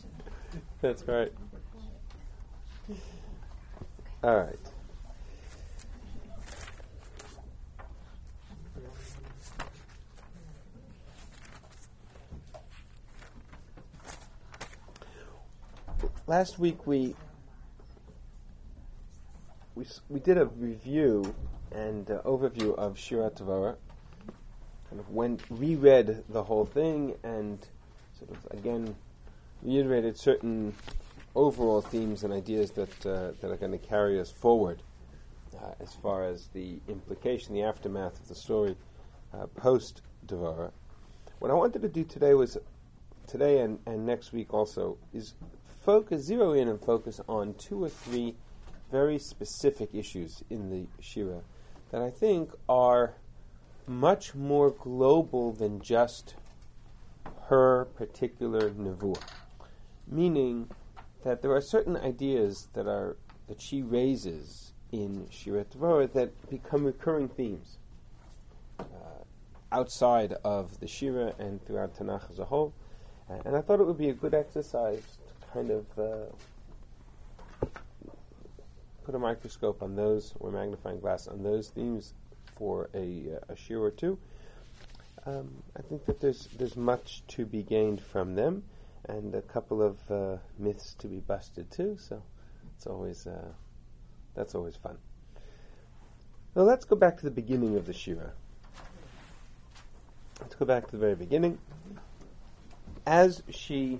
That's right. All right. Last week we did a review and overview of Shira Tavara. Kind of reread the whole thing and sort of again reiterated certain overall themes and ideas that are going to carry us forward as far as the implication, the aftermath of the story post Devara. What I wanted to do today and next week also is zero in and focus on two or three very specific issues in the Shira that I think are much more global than just her particular nevuah. Meaning that there are certain ideas that she raises in Shira Tavara that become recurring themes outside of the Shira and throughout Tanakh as a whole. And I thought it would be a good exercise to kind of put a microscope on those, or magnifying glass on those themes for a shir or two. I think that there's much to be gained from them, and a couple of myths to be busted too. So that's always fun. Now let's go back to the beginning of the shira. Let's go back to the very beginning. As she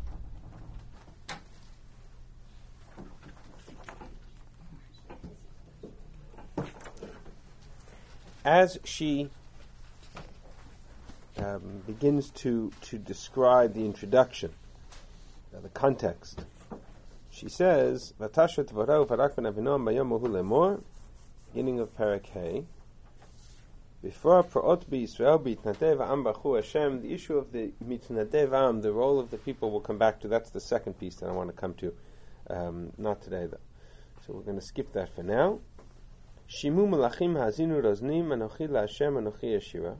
begins to describe the introduction, the context, she says, "Vatasha tvarau varak ben Avinam bayom hu lemor," beginning of Parak Hey. Before Praot b'Yisrael b'Yitnadev Am Bachu Hashem, the issue of the Mitnadev Am, the role of the people, we'll come back to. That's the second piece that I want to come to. Not today though. So we're going to skip that for now. Shimu Malachim Hazinu Roznim Anochi LaHashem Anochi Yeshira.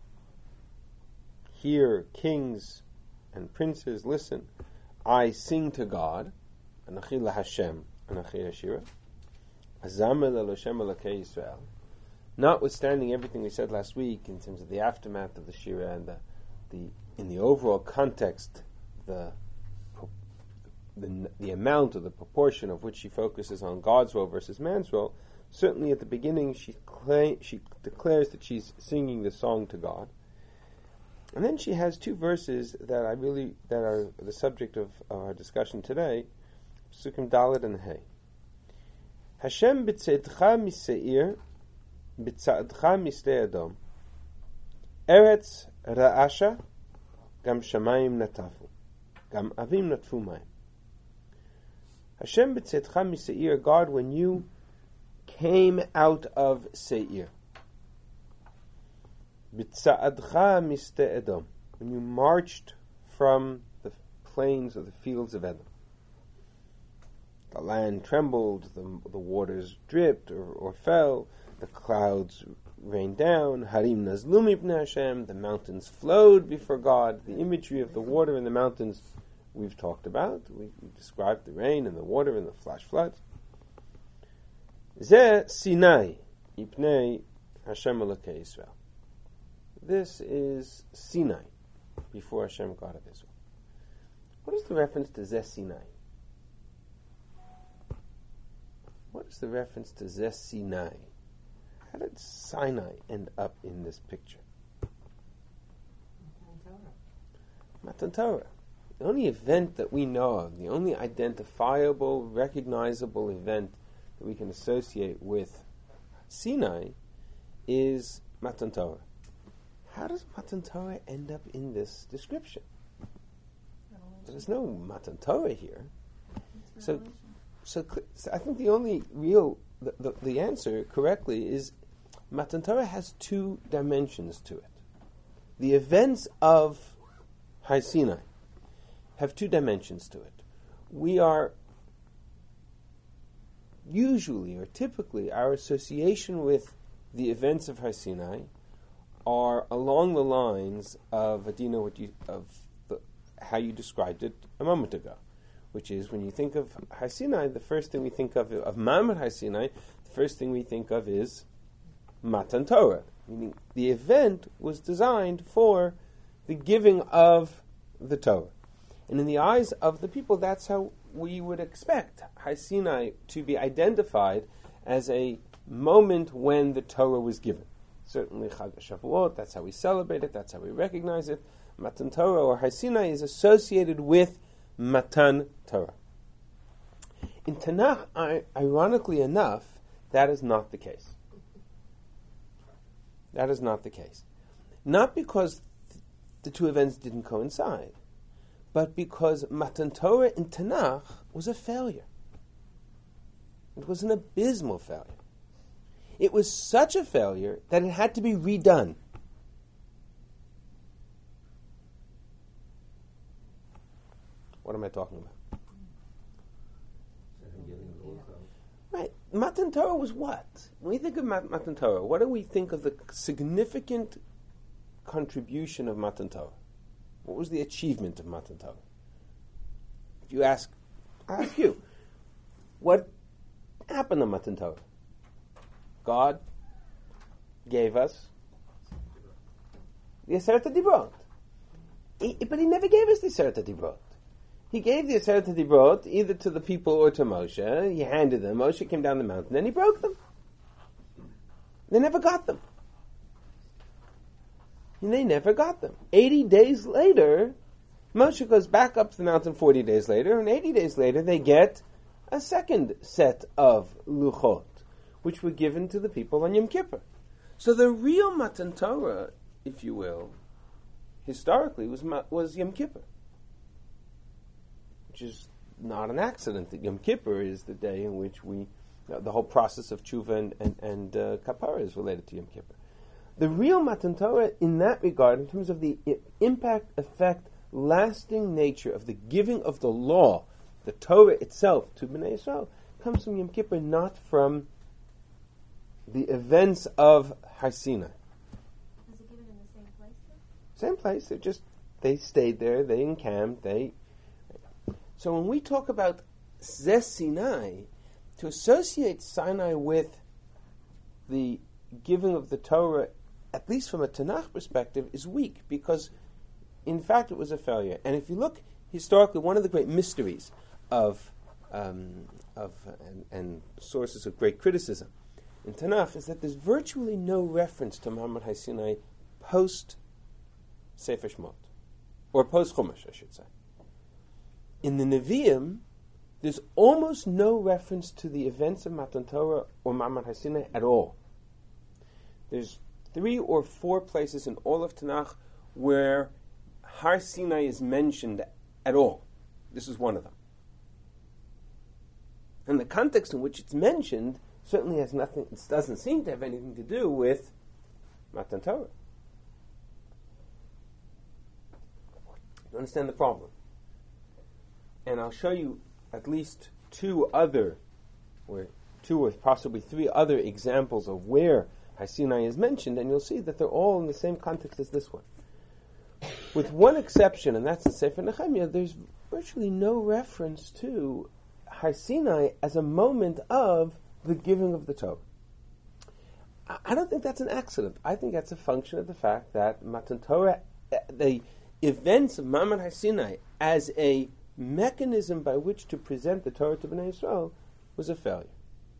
Hear, kings and princes, listen. I sing to God. Anochi LaHashem Anochi Yeshira. Azamel Eloshem Elokei Yisrael. Notwithstanding everything we said last week in terms of the aftermath of the Shira and in the overall context, the amount or the proportion of which she focuses on God's role versus man's role, certainly at the beginning she declares that she's singing the song to God. And then she has two verses that are the subject of our discussion today, Psukim Dalet and Hey. Hashem b'tzeitcha miseir b'tzadcha misdei Edom, Eretz ra'asha, gam shamayim natafu, gam avim natfu mayim. Hashem b'tzeitcha miseir, God, when you came out of Seir, b'tzadcha misdei Edom, when you marched from the plains or the fields of Edom. The land trembled, the waters dripped or fell, the clouds rained down, Harim nazlu mipnei Hashem, the mountains flowed before God. The imagery of the water in the mountains we've talked about. We described the rain and the water and the flash floods. Zeh Sinai ipnei Hashem Elokei Yisrael. This is Sinai, before Hashem, God of Israel. What is the reference to Zeh Sinai? What is the reference to Zeh Sinai? How did Sinai end up in this picture? Matan Torah. The only event that we know of, the only identifiable, recognizable event that we can associate with Sinai is Matan Torah. How does Matan Torah end up in this description? There's no Matan Torah here. So I think the only real, the answer correctly is Matan Torah has two dimensions to it. The events of Har Sinai have two dimensions to it. We are usually or typically, our association with the events of Har Sinai are along the lines of how you described it a moment ago, which is when you think of Har Sinai, the first thing we think of Ma'amad Har Sinai, the first thing we think of is Matan Torah, meaning the event was designed for the giving of the Torah. And in the eyes of the people, that's how we would expect Har Sinai to be identified as a moment when the Torah was given. Certainly Chag HaShavuot, that's how we celebrate it, that's how we recognize it. Matan Torah or Har Sinai is associated with Matan Torah. In Tanakh, ironically enough, that is not the case. That is not the case. Not because the two events didn't coincide, but because Matan Torah in Tanakh was a failure. It was an abysmal failure. It was such a failure that it had to be redone. What am I talking about? Right. Matan Torah was what? When we think of Matan Torah, what do we think of the significant contribution of Matan Torah? What was the achievement of Matan Torah? If you ask, I ask you, what happened to Matan Torah? God gave us the Aseret HaDibrot. But He never gave us the Aseret HaDibrot. He gave the Aseret HaDibrot either to the people or to Moshe. He handed them. Moshe came down the mountain, then he broke them. They never got them. And they never got them. 80 days later, Moshe goes back up to the mountain 40 days later, and 80 days later they get a second set of Luchot, which were given to the people on Yom Kippur. So the real Matan Torah, if you will, historically was Yom Kippur, which is not an accident that Yom Kippur is the day in which the whole process of tshuva and kapara is related to Yom Kippur. The real Matan Torah, in that regard, in terms of the impact, effect, lasting nature of the giving of the law, the Torah itself to Bnei Yisrael, comes from Yom Kippur, not from the events of Har Sinai. Was it given in the same place? Same place. They stayed there. They encamped. So when we talk about Zeh Sinai, to associate Sinai with the giving of the Torah, at least from a Tanakh perspective, is weak because, in fact, it was a failure. And if you look historically, one of the great mysteries of sources of great criticism in Tanakh is that there's virtually no reference to Ma'amad Har Sinai post Sefer Shemot, or post Chumash, I should say. In the Nevi'im, there's almost no reference to the events of Matan Torah or Ma'amad Har Sinai at all. There's 3 or 4 places in all of Tanakh where Har Sinai is mentioned at all. This is one of them. And the context in which it's mentioned certainly has nothing, it doesn't seem to have anything to do with Matan Torah. You understand the problem? And I'll show you at least 2 or possibly 3 other examples of where Har Sinai is mentioned, and you'll see that they're all in the same context as this one. With one exception, and that's the Sefer Nehemiah, there's virtually no reference to Har Sinai as a moment of the giving of the Torah. I don't think that's an accident. I think that's a function of the fact that Matan Torah, the events of Ma'amad Har Sinai as a mechanism by which to present the Torah to Bnei Yisrael, was a failure.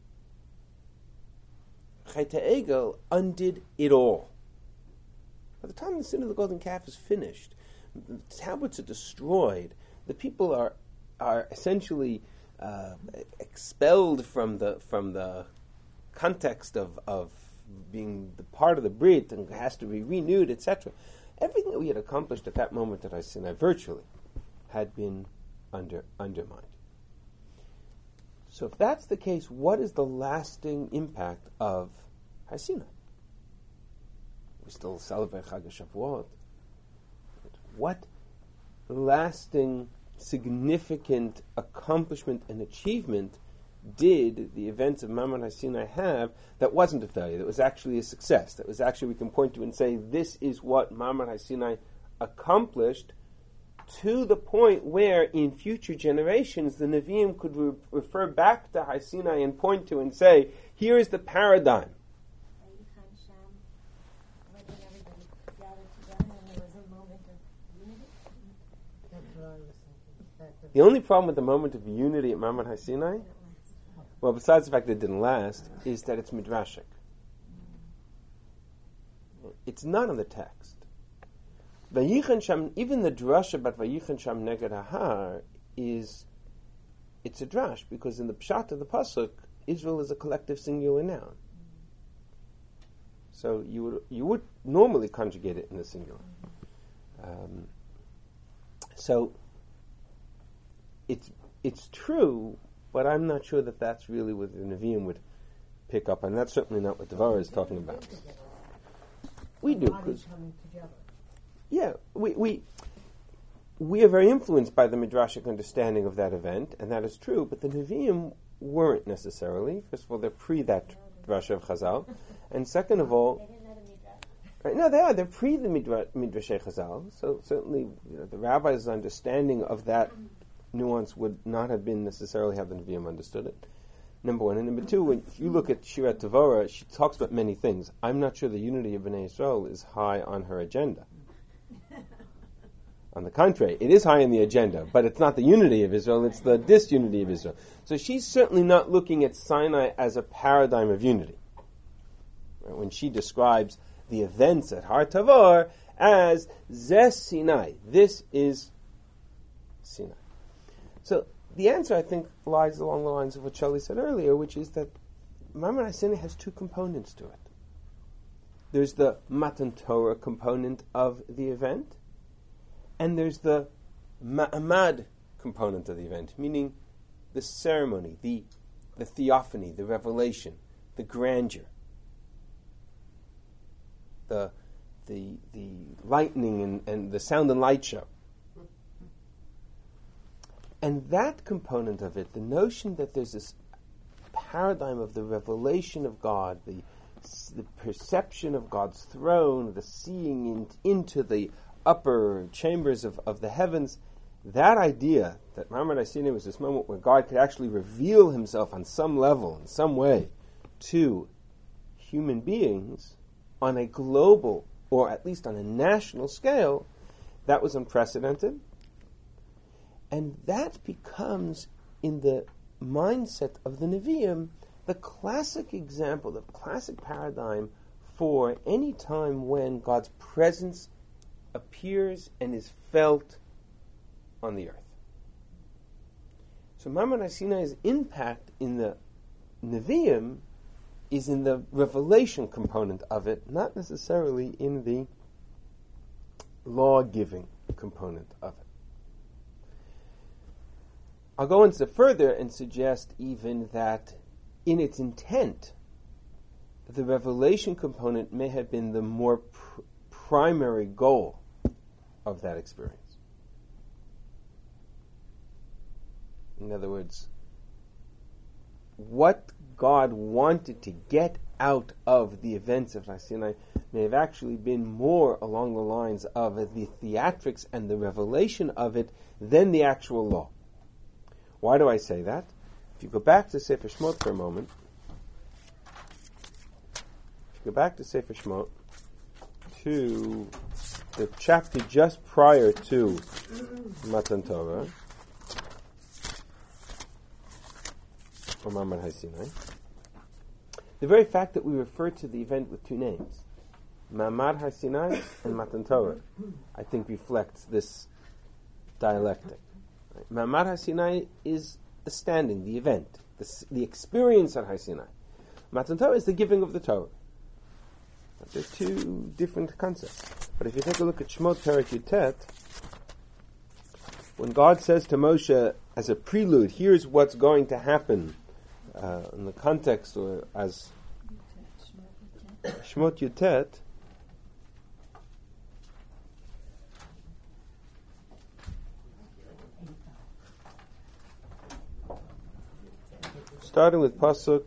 Chet HaEgel undid it all. By the time the sin of the golden calf is finished, the tablets are destroyed, the people are essentially expelled from the context of being the part of the Brit and has to be renewed, etc. Everything that we had accomplished at that moment at Har Sinai virtually had been undermined. So if that's the case, what is the lasting impact of Har Sinai? We still celebrate Chag HaShavuot. What lasting, significant accomplishment and achievement did the events of Ma'amad Har Sinai have that wasn't a failure, that was actually a success, that was actually we can point to and say, this is what Ma'amad Har Sinai accomplished to the point where in future generations the Nevi'im could refer back to Har Sinai and point to and say, here is the paradigm. The only problem with the moment of unity at Mount Har Sinai, well, besides the fact that it didn't last, is that it's midrashic. It's not in the text. Vayichen Sham, even the drasha about Vayichen Sham Neged Hahar it's a drash, because in the pshat of the pasuk, Israel is a collective singular noun. So you would normally conjugate it in the singular. So it's true, but I'm not sure that that's really what the Nevi'im would pick up, and that's certainly not what Devorah is talking about. We do, because we are very influenced by the midrashic understanding of that event, and that is true. But the Nevi'im weren't necessarily. First of all, they're pre that drasha of Chazal, and second of all, They didn't know the midrash. right, no, they are. They're pre the midrashei Chazal. So certainly, the rabbis' understanding of that nuance would not have been necessarily how the Nevi'im understood it. Number one. And number two, if you look at Shirat Devorah, she talks about many things. I'm not sure the unity of Bnei Yisrael is high on her agenda. On the contrary, it is high on the agenda, but it's not the unity of Israel, it's the disunity of Israel. So she's certainly not looking at Sinai as a paradigm of unity. When she describes the events at Har Tavor as Zeh Sinai, this is Sinai. So the answer, I think, lies along the lines of what Shelley said earlier, which is that Ma'amad Har Sinai has two components to it. There's the Matan Torah component of the event, and there's the Ma'amad component of the event, meaning the ceremony, the theophany, the revelation, the grandeur, the lightning and the sound and light show. And that component of it, the notion that there's this paradigm of the revelation of God, the perception of God's throne, the seeing into the upper chambers of the heavens, that idea that Ma'amad Har Sinai was this moment where God could actually reveal himself on some level, in some way, to human beings on a global, or at least on a national scale, that was unprecedented. And that becomes, in the mindset of the Nevi'im, the classic example, the classic paradigm for any time when God's presence appears and is felt on the earth. So Ma'amad Har Sinai's impact in the Nevi'im is in the revelation component of it, not necessarily in the law-giving component of it. I'll go into further and suggest even that in its intent, the revelation component may have been the more primary goal of that experience. In other words, what God wanted to get out of the events of Har Sinai may have actually been more along the lines of the theatrics and the revelation of it than the actual law. Why do I say that? If you go back to Sefer Shemot for a moment, to the chapter just prior to Matan Torah, or Ma'amad Har Sinai, the very fact that we refer to the event with two names, Ma'amad Har Sinai and Matan Torah, I think reflects this dialectic. Ma'amad Har Sinai is the standing, the event, the experience at Har Sinai. Matan Torah is the giving of the Torah. They're two different concepts. But if you take a look at Shemot Perek Yutet, when God says to Moshe as a prelude, here's what's going to happen in the context, or as Shemot Yutet, starting with Pasuk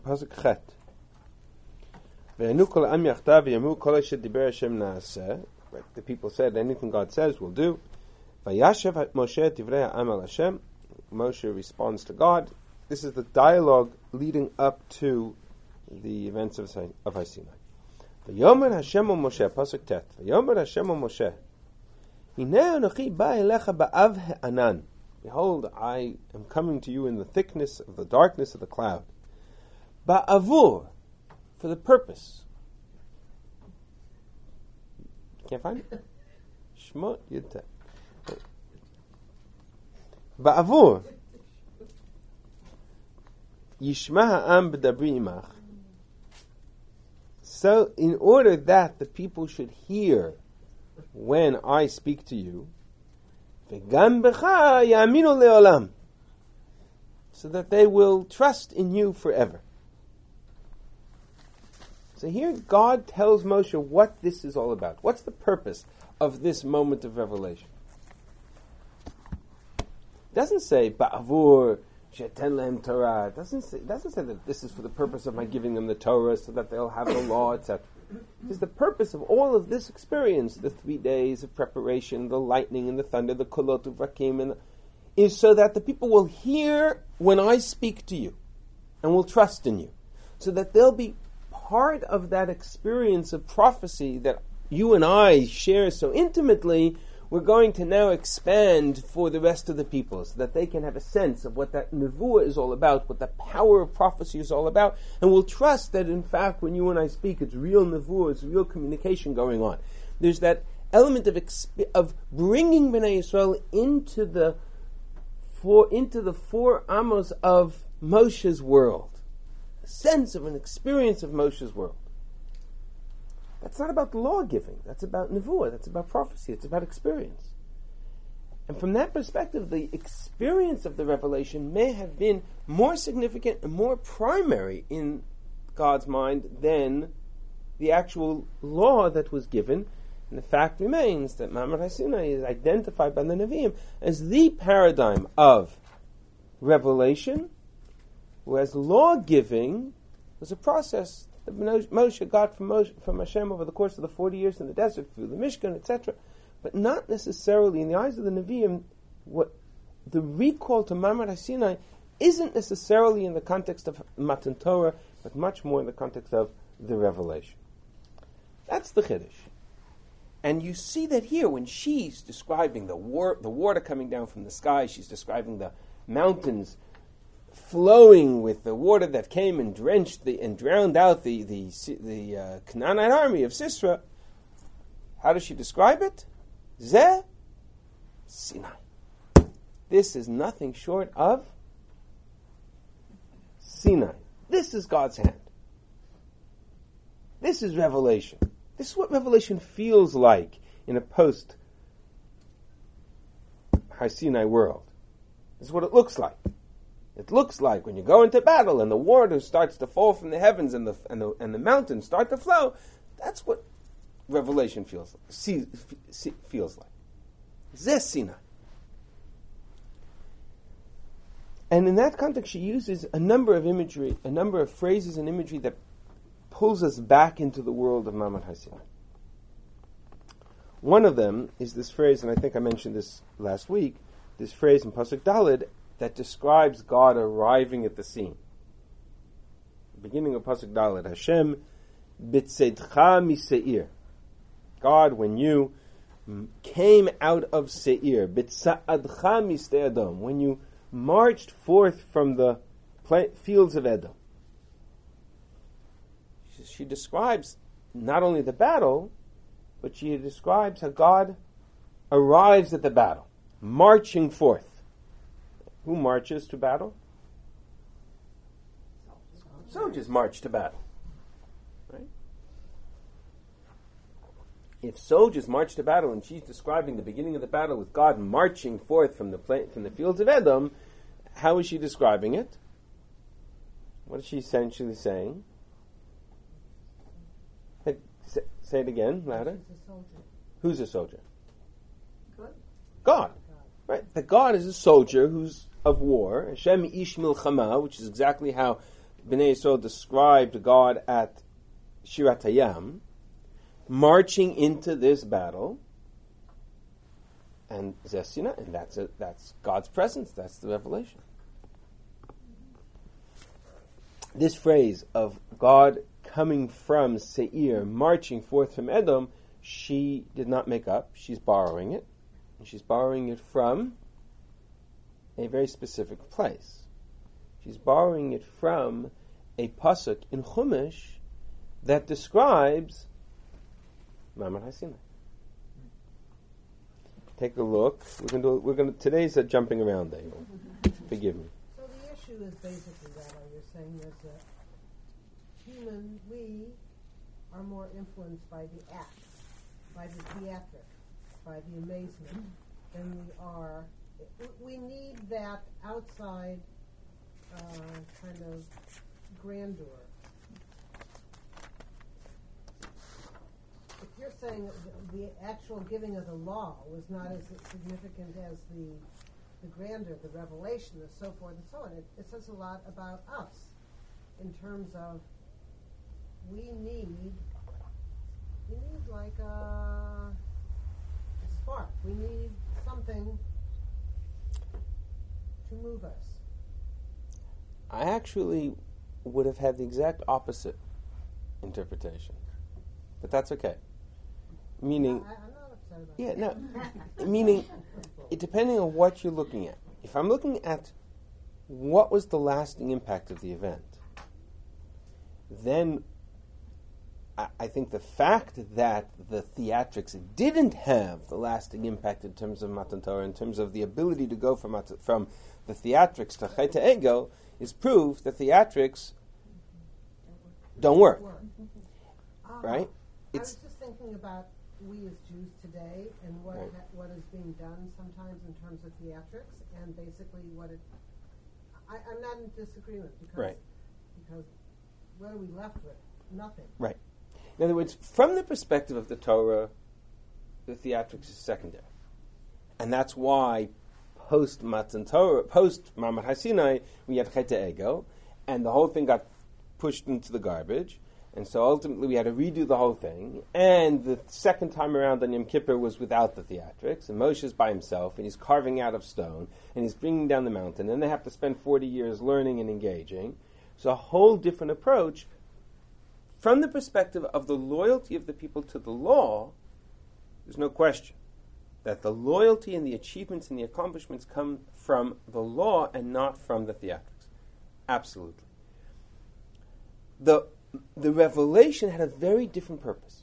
Pasuk Chet. Ve'enu kol am yachtav v'yamu kol asher diber Hashem na'aseh. The people said, anything God says, we'll do. Vayashev Moshe divrei ha'am al Hashem. Moshe responds to God. This is the dialogue leading up to the events of Har Sinai. V'yomer Hashem o Moshe, Pasuk Tet. V'yomer Hashem o Moshe. Hinei anochi ba elecha ba'av ha'anan. Behold, I am coming to you in the thickness of the darkness of the cloud. Ba'avur, for the purpose. Can't find it? Shmot Yudte. Ba'avur. Yishma ha'am b'dabri imach. So, in order that the people should hear when I speak to you, v'gam b'cha ya'aminu le'olam, so that they will trust in you forever. So here God tells Moshe what this is all about. What's the purpose of this moment of revelation? It doesn't say ba'avur she'eten lehem Torah. It doesn't say that this is for the purpose of my giving them the Torah so that they'll have the law, etc. It is the purpose of all of this experience, the 3 days of preparation, the lightning and the thunder, the kolot uvrakim, is so that the people will hear when I speak to you and will trust in you, so that they'll be part of that experience of prophecy that you and I share so intimately. We're going to now expand for the rest of the people so that they can have a sense of what that nevuah is all about, what the power of prophecy is all about, and will trust that in fact when you and I speak, it's real nevuah, it's real communication going on. There's that element of bringing Bnei Yisrael into the four amos of Moshe's world, a sense of an experience of Moshe's world. That's not about law giving. That's about nevuah. That's about prophecy. It's about experience. And from that perspective, the experience of the revelation may have been more significant and more primary in God's mind than the actual law that was given. And the fact remains that Ma'amad Har Sinai is identified by the Nevi'im as the paradigm of revelation, whereas law giving was a process that Moshe got from Hashem over the course of the 40 years in the desert through the Mishkan, etc. But not necessarily, in the eyes of the Nevi'im, what the recall to Ma'amad Har Sinai isn't necessarily in the context of Matan Torah, but much more in the context of the revelation. That's the Chiddush. And you see that here when she's describing the water coming down from the sky, she's describing the mountains flowing with the water that came and drenched and drowned out the Canaanite army of Sisera. How does she describe it? Zeh Sinai. This is nothing short of Sinai. This is God's hand. This is revelation. This is what revelation feels like in a post-Har Sinai world. This is what it looks like. It looks like when you go into battle and the water starts to fall from the heavens and the mountains start to flow. That's what revelation feels like. Feels like. Zeh Sinai. And in that context, she uses a number of imagery, a number of phrases and imagery that pulls us back into the world of Ma'amad Har Sinai. One of them is this phrase, and I think I mentioned this last week, this phrase in Pasuk Daled that describes God arriving at the scene. The beginning of Pasuk Daled, Hashem b'tzedcha miseir. God, when you came out of Seir, b'tza'adcha misnei Edom, when you marched forth from the fields of Edom. She describes not only the battle, but she describes how God arrives at the battle, marching forth. Who marches to battle? Soldiers march to battle. Right? If soldiers march to battle, and she's describing the beginning of the battle with God marching forth from the fields of Edom, how is she describing it? What is she essentially saying? Say it again, louder. Who's a soldier? God. Right. That God is a soldier who's of war. Hashem ish milchama, which is exactly how Bnei Yisrael described God at Shirat Hayam, marching into this battle, and Zesina, and that's God's presence, that's the revelation. This phrase of God coming from Seir, marching forth from Edom, she did not make up, she's borrowing it, and she's borrowing it from a very specific place. She's borrowing it from a pasuk in Chumash that describes Ma'amad Har Sinai. Take a look. We're going to. Today's a jumping around day. Forgive me. So the issue is basically that you're saying is that we are more influenced by the act, by the theatric, by the amazement than we are. We need that outside kind of grandeur. If you're saying the actual giving of the law was not as significant as the grandeur, the revelation, and so forth and so on, it says a lot about us in terms of we need like a spark. We need something to move us. I actually would have had the exact opposite interpretation, but that's okay. Meaning, I'm not upset about yeah, that. no. Meaning, depending on what you're looking at. If I'm looking at what was the lasting impact of the event, then I think the fact that the theatrics didn't have the lasting impact in terms of Matan Torah, in terms of the ability to go from the theatrics to Chet Ego, is proof that theatrics don't work. Right? I was just thinking about we as Jews today and what is being done sometimes in terms of theatrics, and basically I'm not in disagreement because what are we left with? Nothing. Right. In other words, from the perspective of the Torah, the theatrics is secondary. And that's why post Matan Torah, post Ma'amad Har Sinai, we had Chet Ego, and the whole thing got pushed into the garbage. And so ultimately we had to redo the whole thing. And the second time around on Yom Kippur was without the theatrics. And Moshe's by himself, and he's carving out of stone, and he's bringing down the mountain. And they have to spend 40 years learning and engaging. So a whole different approach. From the perspective of the loyalty of the people to the law, there's no question that the loyalty and the achievements and the accomplishments come from the law and not from the theatrics. Absolutely. The revelation had a very different purpose.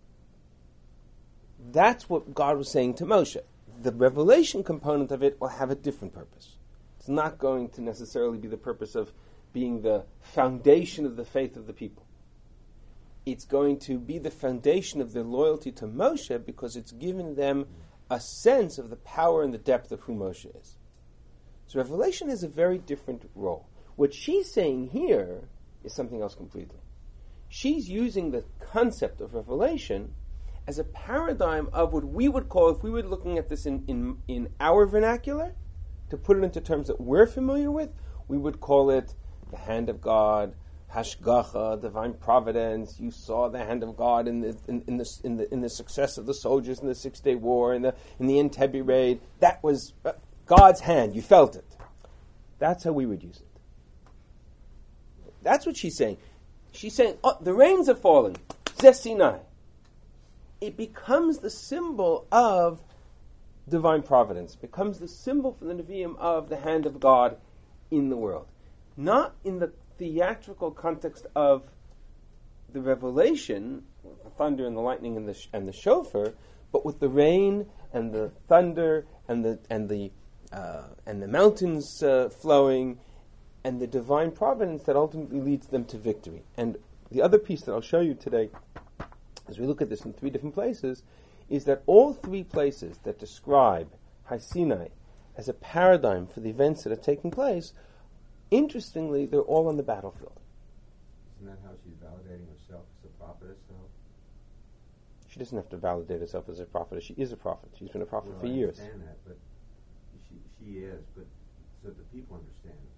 That's what God was saying to Moshe. The revelation component of it will have a different purpose. It's not going to necessarily be the purpose of being the foundation of the faith of the people. It's going to be the foundation of their loyalty to Moshe because it's given them a sense of the power and the depth of who Moshe is. So revelation has a very different role. What she's saying here is something else completely. She's using the concept of revelation as a paradigm of what we would call, if we were looking at this in our vernacular, to put it into terms that we're familiar with, we would call it the hand of God, Hashgacha, divine providence. You saw the hand of God in the success of the soldiers in the 6-day war, in the Entebbe raid. That was God's hand. You felt it. That's how we would use it. That's what she's saying. She's saying, the rains are falling. Zeh Sinai. It becomes the symbol of divine providence. It becomes the symbol for the Nevi'im of the hand of God in the world. Not in the theatrical context of the revelation, the thunder and the lightning and the shofar, but with the rain and the thunder and the mountains flowing, and the divine providence that ultimately leads them to victory. And the other piece that I'll show you today, as we look at this in 3 different places, is that all 3 places that describe Har Sinai as a paradigm for the events that are taking place, interestingly, they're all on the battlefield. Isn't that how she's validating herself as a prophetess, though? She doesn't have to validate herself as a prophetess. She is a prophet. She's been a prophet for years. I understand that, but she is. But so the people understand. Yeah,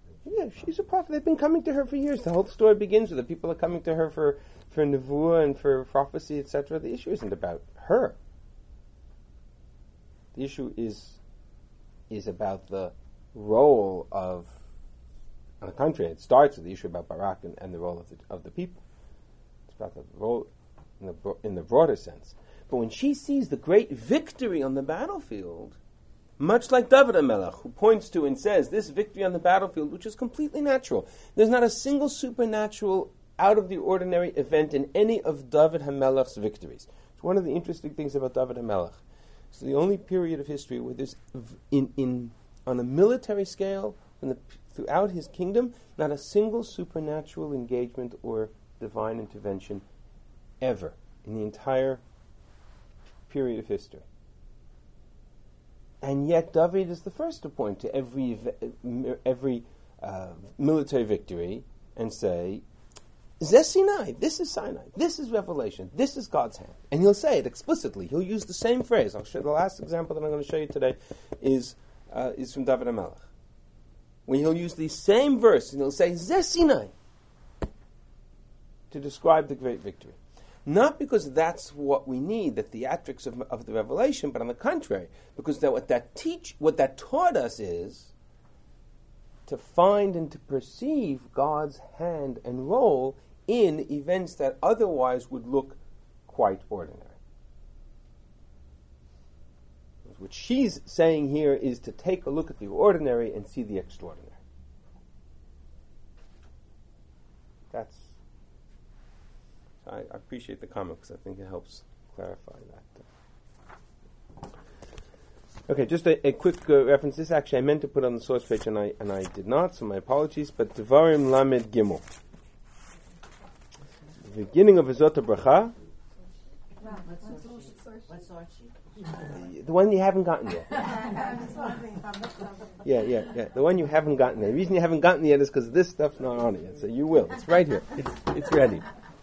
she's a prophet. They've been coming to her for years. The whole story begins with the people are coming to her for nevuah and for prophecy, etc. The issue isn't about her. The issue is about the role of, on the contrary, it starts with the issue about Barak and the role of the people. It's about the role in the broader sense. But when she sees the great victory on the battlefield, much like David HaMelech, who points to and says, this victory on the battlefield, which is completely natural. There's not a single supernatural, out-of-the-ordinary event in any of David HaMelech's victories. It's one of the interesting things about David HaMelech. It's the only period of history where there's, on a military scale, throughout his kingdom, not a single supernatural engagement or divine intervention ever in the entire period of history. And yet David is the first to point to every military victory and say, Zeh Sinai, this is Sinai, this is revelation, this is God's hand. And he'll say it explicitly. He'll use the same phrase. I'll show the last example that I'm going to show you today is from David HaMelech. When he'll use the same verse and he'll say, Zeh Sinai, to describe the great victory. Not because that's what we need, the theatrics of the revelation, but on the contrary, because what that taught us is to find and to perceive God's hand and role in events that otherwise would look quite ordinary. What she's saying here is to take a look at the ordinary and see the extraordinary. I appreciate the comment because I think it helps clarify that. Okay, just a quick reference. This actually I meant to put on the source page and I did not, so my apologies. But Devarim Lamed Gimel, the beginning of V'zot HaBracha. The one you haven't gotten yet. Yeah. The one you haven't gotten yet. The reason you haven't gotten it yet is because this stuff's not on it yet. So you will. It's right here. It's ready.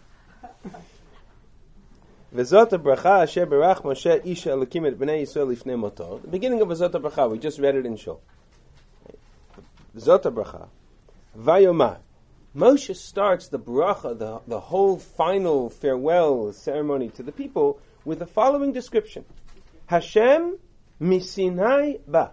V'zot HaBracha asher berach Moshe isha Elokim et bnei Yisrael lifnei moto. The beginning of V'zot HaBracha, we just read it in Shul. V'zot HaBracha, Vayomar. Moshe starts the bracha, the whole final farewell ceremony to the people with the following description: Hashem misinai ba.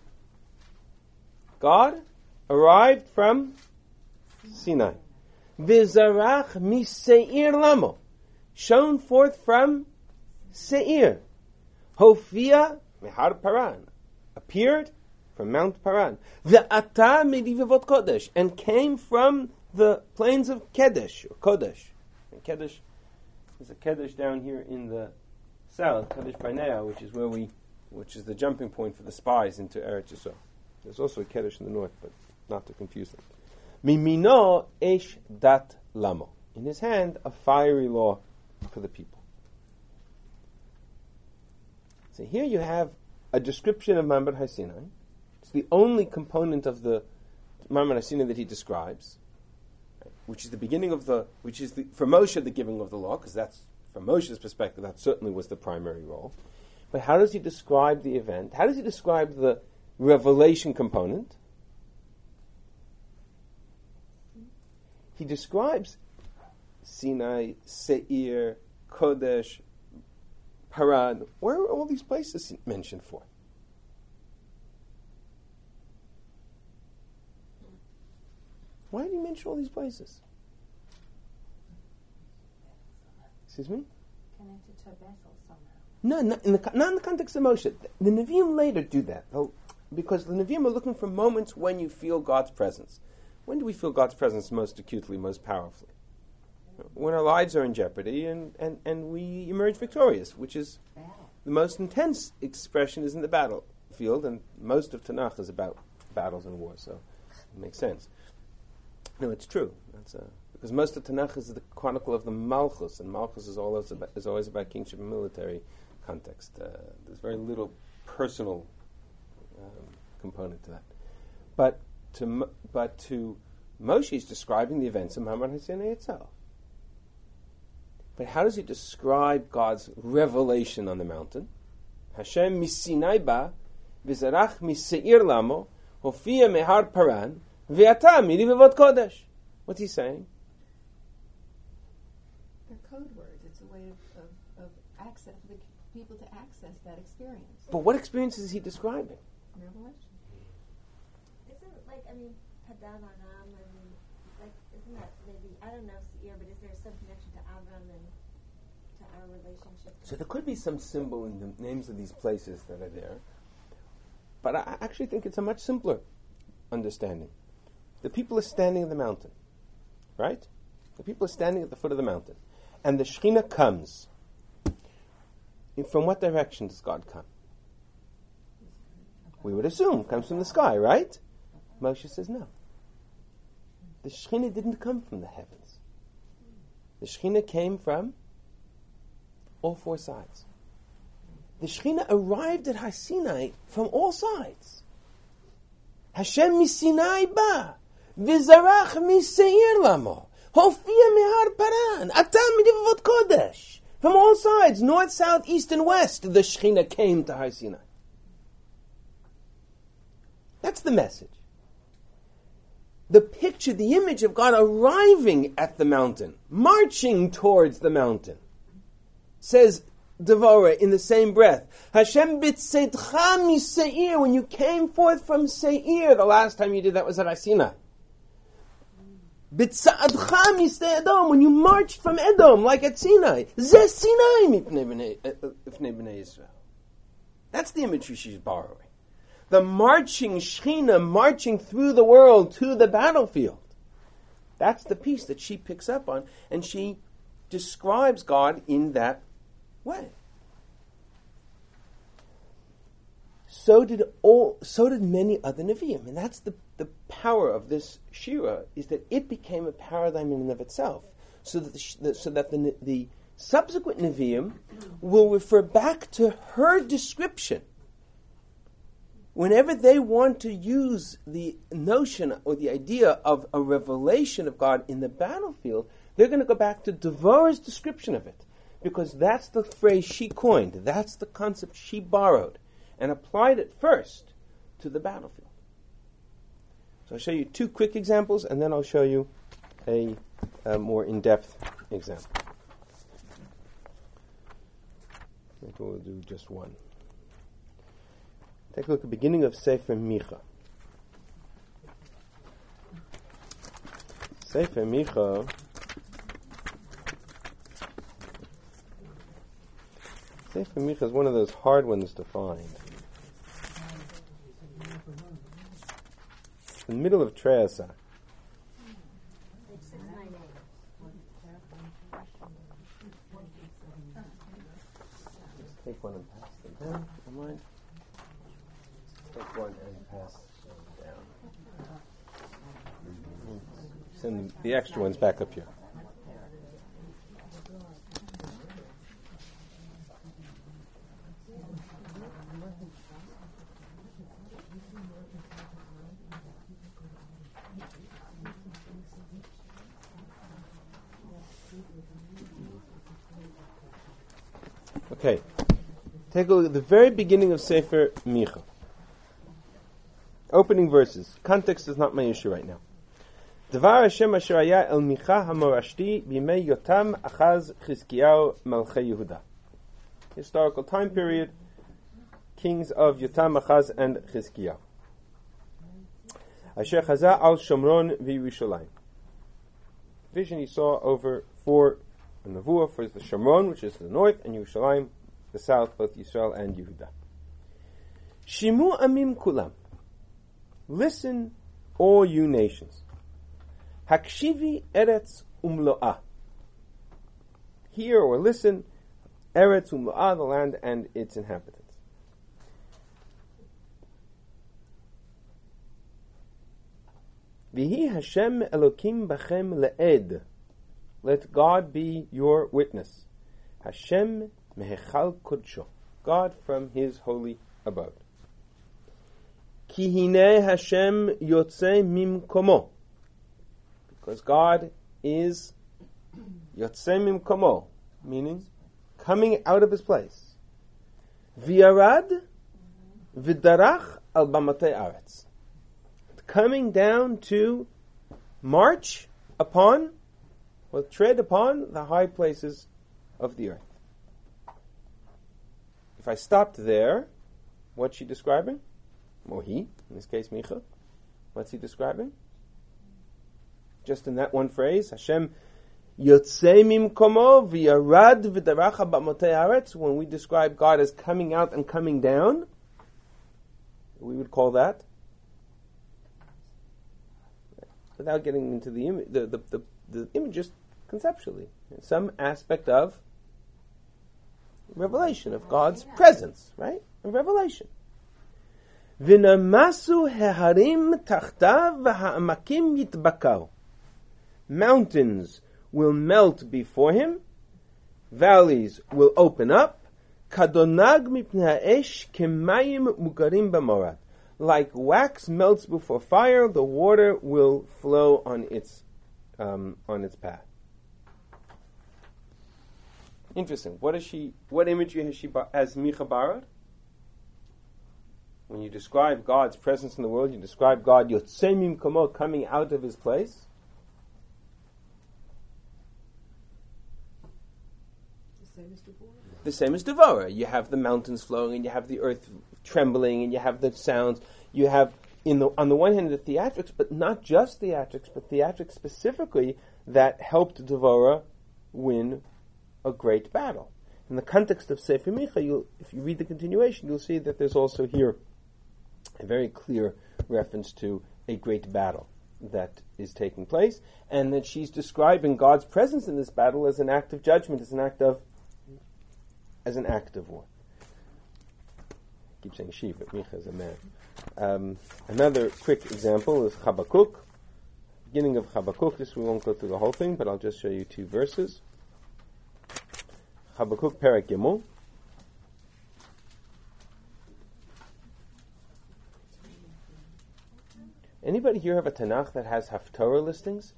God arrived from Sinai. V'zarach miseir lamo. Shown forth from Seir. Hofia mehar Paran. Appeared from Mount Paran. Ve'ata medivavot Kodesh. And came from the plains of Kedesh, or Kodesh. And Kedesh, there's a Kedesh down here in the south, Kedesh Barnea, which is the jumping point for the spies into Eretz Yisrael. There's also a Kedesh in the north, but not to confuse them. Mimino esh dat lamo. In his hand, a fiery law for the people. So here you have a description of Ma'amad Har Sinai. It's the only component of the Ma'amad Har Sinai that he describes, which is the beginning of for Moshe, the giving of the law, because that's, from Moshe's perspective, that certainly was the primary role. But how does he describe the event? How does he describe the revelation component? He describes Sinai, Seir, Kodesh, Paran. Where are all these places mentioned for? Why did he mention all these places? Excuse me? Connected to Bethel somehow. No, not in the context of Moshe. The Nevi'im later do that, because the Nevi'im are looking for moments when you feel God's presence. When do we feel God's presence most acutely, most powerfully? When our lives are in jeopardy and we emerge victorious, which is the most intense expression is in the battlefield, and most of Tanakh is about battles and war, so it makes sense. No, it's true. Because most of Tanakh is the chronicle of the Malchus, and Malchus is always about kingship and military context. There's very little personal component to that. But to Moshe, he's describing the events of Ma'amad Har Sinai itself. But how does he describe God's revelation on the mountain? Hashem misinai ba, v'zarach miseir lamo, hofia mehar paran, V'ata midi v'vot kodesh. What's he saying? They're code words. It's a way of access for the people to access that experience. But what experience is he describing? Revelation. Isn't Padan Aram, isn't that maybe, I don't know Seir, but is there some connection to Avram and to our relationship? So there could be some symbol in the names of these places that are there. But I actually think it's a much simpler understanding. The people are standing at the mountain, right? The people are standing at the foot of the mountain. And the Shekhinah comes. From what direction does God come? We would assume comes from the sky, right? Moshe says no. The Shekhinah didn't come from the heavens. The Shekhinah came from all four sides. The Shekhinah arrived at Har Sinai from all sides. Hashem misinai ba, v'zarach miseir lamo, hofia mehar paran, atam midivot kodesh. From all sides, north, south, east, and west, the Shekhinah came to Har Sinai. That's the message. The picture, the image of God arriving at the mountain, marching towards the mountain. Says Devorah in the same breath, Hashem b'tzeitcha miseir, when you came forth from Seir, the last time you did that was at Har Sinai. B'tza'adcha misei Edom, when you marched from Edom, like at Sinai. Zeh Sinai mipnei b'nei Yisrael. That's the imagery she's borrowing. The marching Shekhinah marching through the world to the battlefield. That's the piece that she picks up on, and she describes God in that way. So did many other Nevi'im, and that's the power of this Shira, is that it became a paradigm in and of itself, so that the subsequent Nevi'im will refer back to her description. Whenever they want to use the notion or the idea of a revelation of God in the battlefield, they're going to go back to Devorah's description of it, because that's the phrase she coined, that's the concept she borrowed, and applied it first to the battlefield. So I'll show you two quick examples, and then I'll show you a more in-depth example. Maybe we'll do just one. Take a look at the beginning of Sefer Micha. Sefer Micha is one of those hard ones to find. It's in the middle of Treasa. Take one and pass them down. Don't mind. Take one and pass down. Send the extra ones back up here. Okay, take a look at the very beginning of Sefer Micha. Opening verses. Context is not my issue right now. Devar Hashem asher haya el Micha hamorashti b'yimei Yotam Achaz Chizkiyahu Melchei Yehuda. Historical time period. Kings of Yotam, Achaz, and Chizkiyahu. Asher chaza al Shomron v'Yerushalayim. Vision he saw over four. The Nevuah for the Shomron, which is the north, and Yerushalayim, the south, both Yisrael and Yehuda. Shimu amim kulam. Listen, all you nations. Hakshivi eretz umlo'ah. Hear or listen, eretz umlo'ah, the land and its inhabitants. Vihi Hashem Elokim bachem le'ed. Let God be your witness. Hashem mehechal kodsho. God from His holy abode. Ki hine Hashem yotze mimkomo. Because God is yotze mimkomo, meaning coming out of His place. V'yarad v'darach al bamatei aretz. coming down to march upon, or tread upon, the high places of the earth. If I stopped there, what's she describing? Or he, in this case Micha. What's he describing? Just in that one phrase, Hashem Yotzei mimkomo v'yarad v'daracha b'motei haaretz. When we describe God as coming out and coming down, we would call that, without getting into the image, just conceptually, some aspect of revelation of God's presence, right? A revelation. V'namasu heharim tachtav v'ha'amakim yitbakar. Mountains will melt before him, valleys will open up, kadonag mipnei ha'esh kemayim mugarim b'morad. Like wax melts before fire, the water will flow on its path. Interesting. What imagery has Micha borrowed? When you describe God's presence in the world, you describe God Yotzei mimkomo, coming out of his place. The same as Devorah. You have the mountains flowing, and you have the earth trembling, and you have the sounds. You have, on the one hand, the theatrics, but not just theatrics, but theatrics specifically that helped Devorah win a great battle. In the context of Sefer Micha, if you read the continuation, you'll see that there's also here a very clear reference to a great battle that is taking place, and that she's describing God's presence in this battle as an act of judgment, as an act of war. I keep saying she, but Micha is a man. Another quick example is Habakkuk. Beginning of Habakkuk, we won't go through the whole thing, but I'll just show you 2 verses. Habakkuk Perek Gimel. Anybody here have a Tanakh that has Haftorah listings?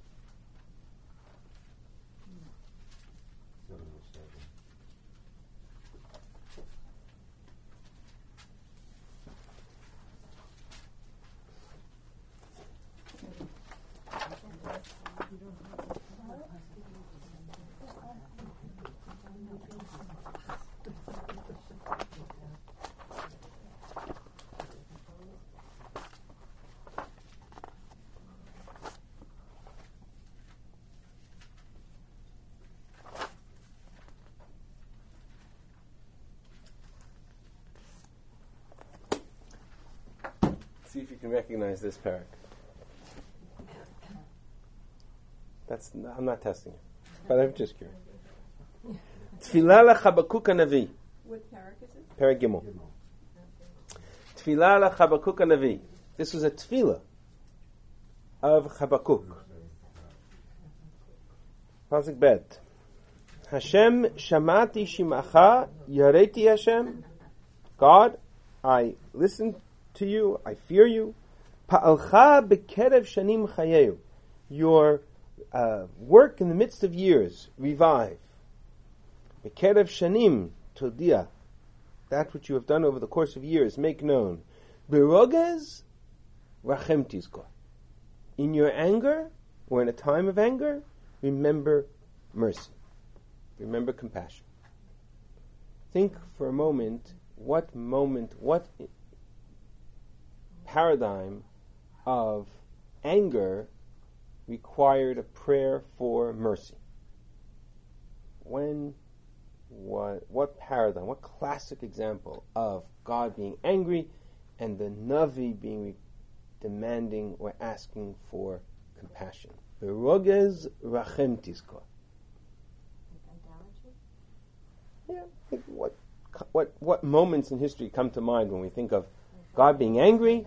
See if you can recognize this parak. I'm not testing it, but I'm just curious. Tfilah Habakkuk Hanavi. What parak is it? Parak Gimel. Tfilah Habakkuk Hanavi. This was a tefillah of Habakkuk. Pasuk Bet. Hashem shamati shimacha yareti Hashem. God, I listened to you, I fear you. Pa'alcha bekerev shanim chayehu. Your work in the midst of years, revive. Bekerev shanim todia. That which you have done over the course of years, make known. Berogez rachem tizkor. In your anger, or in a time of anger, remember mercy. Remember compassion. Think for a moment, what paradigm of anger required a prayer for mercy? What paradigm, what classic example of God being angry and the Navi being demanding or asking for compassion? Berogez rachem tizkor. Yeah, what moments in history come to mind when we think of God being angry?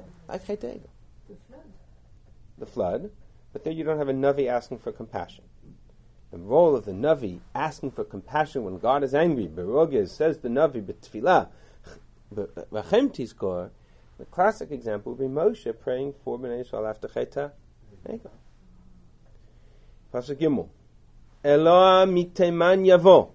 The flood. But there you don't have a Navi asking for compassion. The role of the Navi asking for compassion when God is angry, Berogez, says the Navi, B'tfilah, Rachem Tizkor, the classic example would be Moshe praying for Bnei Yisrael after Cheta. Pasuk Gimel. Eloah miteiman yavo,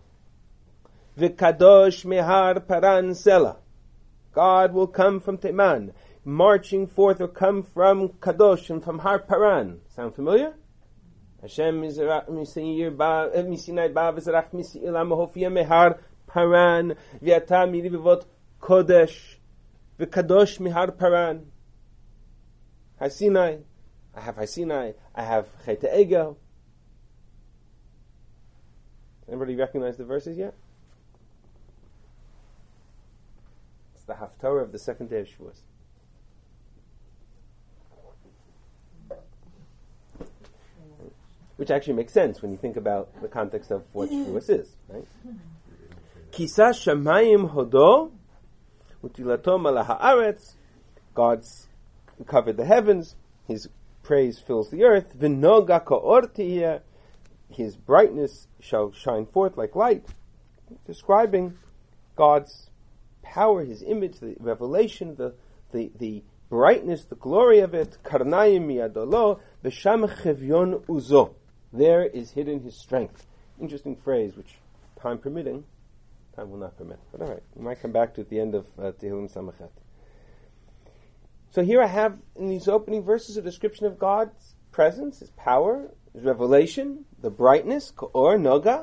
v'kadosh mehar paran sela. God will come from Teman. marching forth or come from Kadosh and from Har Paran. Sound familiar? Hashem Misinai Ba V'Zarach Misi'ila Mahofia Mehar Paran V'Yata Mirivivot Kodesh V'Kadosh Mihar Paran. Har Sinai. I have Har Sinai. I have Chet Egel. Anybody recognize the verses yet? It's the Haftarah of the second day of Shavuos. Which actually makes sense when you think about the context of what Shavuos is, right? Kisa shamayim hodo utilato malaha haaretz. God's covered the heavens. His praise fills the earth. V'noga ka'or tihiyeh. His brightness shall shine forth like light, describing God's power, His image, the revelation, the brightness, the glory of it. Karnayim miyadolo v'sham chevyon uzo. There is hidden His strength. Interesting phrase, which time permitting, time will not permit. But all right, we might come back to at the end of Tehillim Samachet. So here I have in these opening verses a description of God's presence, His power, His revelation, the brightness, Ka'or Noga,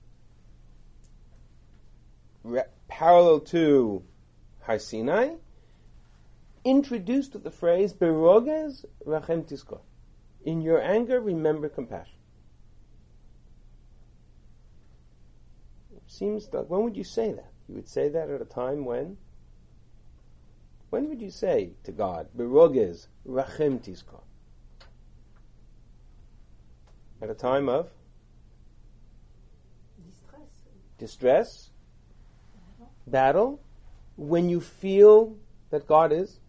parallel to Har Sinai, introduced with the phrase Berogez Rachem Tizkor. In your anger, remember compassion. Seems like, when would you say that? You would say that at a time when? When would you say to God, Berogez Rachem Tizkor? At a time of? Distress. Battle. When you feel that God is?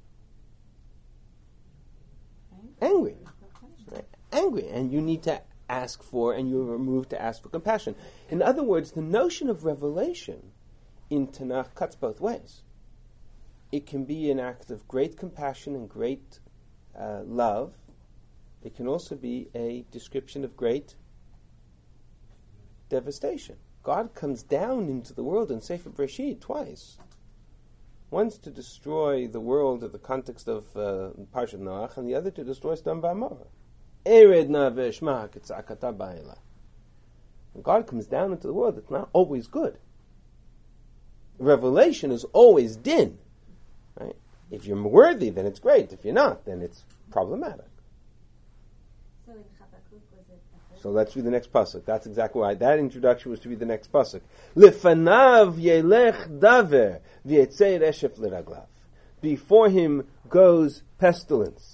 Angry. Right? Angry. And you need to ask for, and you are moved to ask for compassion. In other words, the notion of revelation in Tanakh cuts both ways. It can be an act of great compassion and great love. It can also be a description of great devastation. God comes down into the world in Sefer Bereshit twice. Once to destroy the world in the context of Parshat Noach, and the other to destroy Sodom and Gomorrah. When God comes down into the world, it's not always good. Revelation is always din. Right? If you're worthy, then it's great. If you're not, then it's problematic. So in Habakkuk, was it? So let's read the next pasuk. That's exactly why that introduction was to be the next pasuk. Lefanav yelech daver v'yetzei reshef l'raglav. Before him goes pestilence.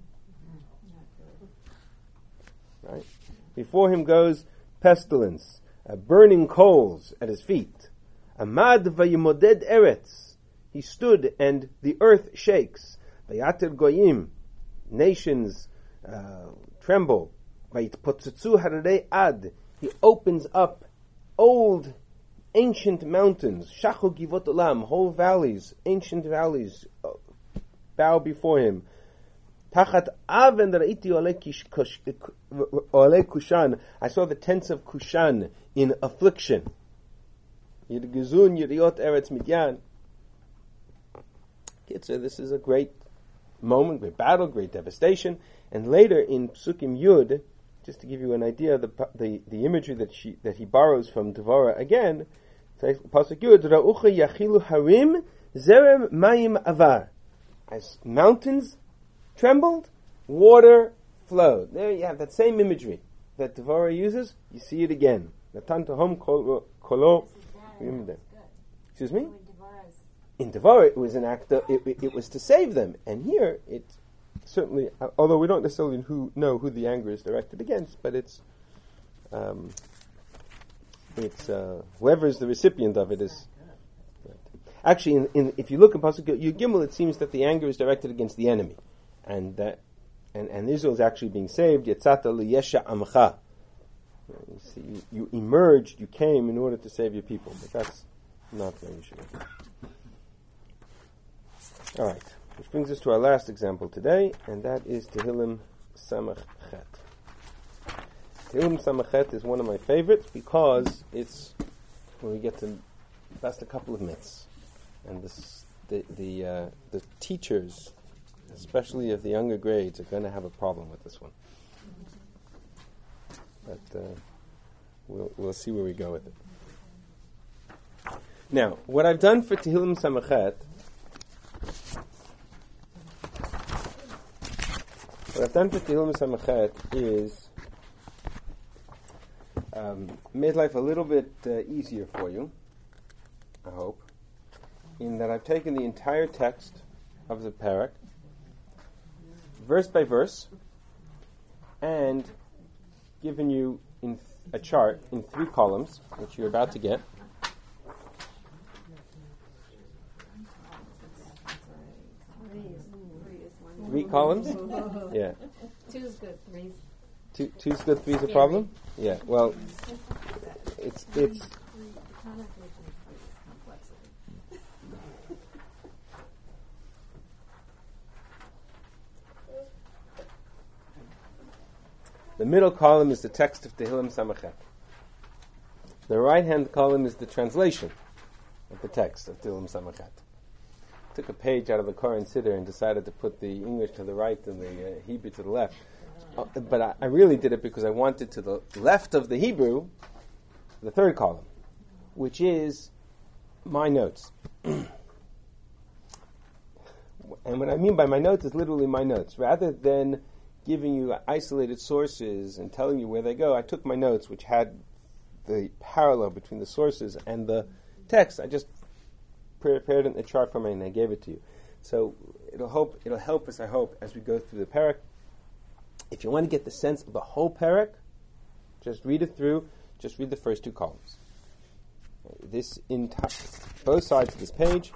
Right? Before him goes pestilence, burning coals at his feet. Amad vayimoded eretz. He stood and the earth shakes. Vayater goyim. Nations tremble. Vayitpotzutzu hararei ad. He opens up old, ancient mountains. Shachu givot olam. Whole valleys, ancient valleys, bow before him. Tachat aven ra'iti ole Kushan. I saw the tents of Kushan in affliction. Yirgizun yiriot eretz Midyan. So this is a great moment, great battle, great devastation. And later in Psukim Yud, just to give you an idea of the imagery that he borrows from Devorah again, Pasuk Yud, Ra'ucha yachilu harim zerem mayim avar. As mountains trembled, water flowed. There you have that same imagery that Devorah uses. You see it again. Natan tahom kolo. Excuse me? In Devorah, it was an act of, it was to save them. And here, it certainly, although we don't necessarily know who the anger is directed against, but it's whoever is the recipient of it is. Right. Actually, if you look in Pasuk Yud Gimel, it seems that the anger is directed against the enemy, and that and Israel is actually being saved. Yetzata liyesha amcha. You see, you emerged, you came in order to save your people, but that's not where you should go. All right, which brings us to our last example today, and that is Tehillim Samach Chet. Tehillim Samach Chet is one of my favorites because it's when we get to bust a couple of myths, and the teachers especially of the younger grades, are going to have a problem with this one. But we'll see where we go with it. Now, what I've done for Tehillim Samachet, is made life a little bit easier for you, I hope, in that I've taken the entire text of the parak, verse by verse, and given you in a chart in 3 columns, which you're about to get. Three columns? Yeah. 2's good, 3's. Two's good, 3's a problem? Yeah, well, it's the middle column is the text of Tehillim Samachet. The right-hand column is the translation of the text of Tehillim Samachet. Took a page out of the Koran Siddur and decided to put the English to the right and the Hebrew to the left. But I really did it because I wanted to the left of the Hebrew, the 3rd column, which is my notes. And what I mean by my notes is literally my notes. Rather than giving you isolated sources and telling you where they go, I took my notes, which had the parallel between the sources and the text. I just prepared it in the chart for me and I gave it to you. So it'll help us, I hope, as we go through the parak. If you want to get the sense of the whole parak, just read it through. Just read the first 2 columns. Both sides of this page.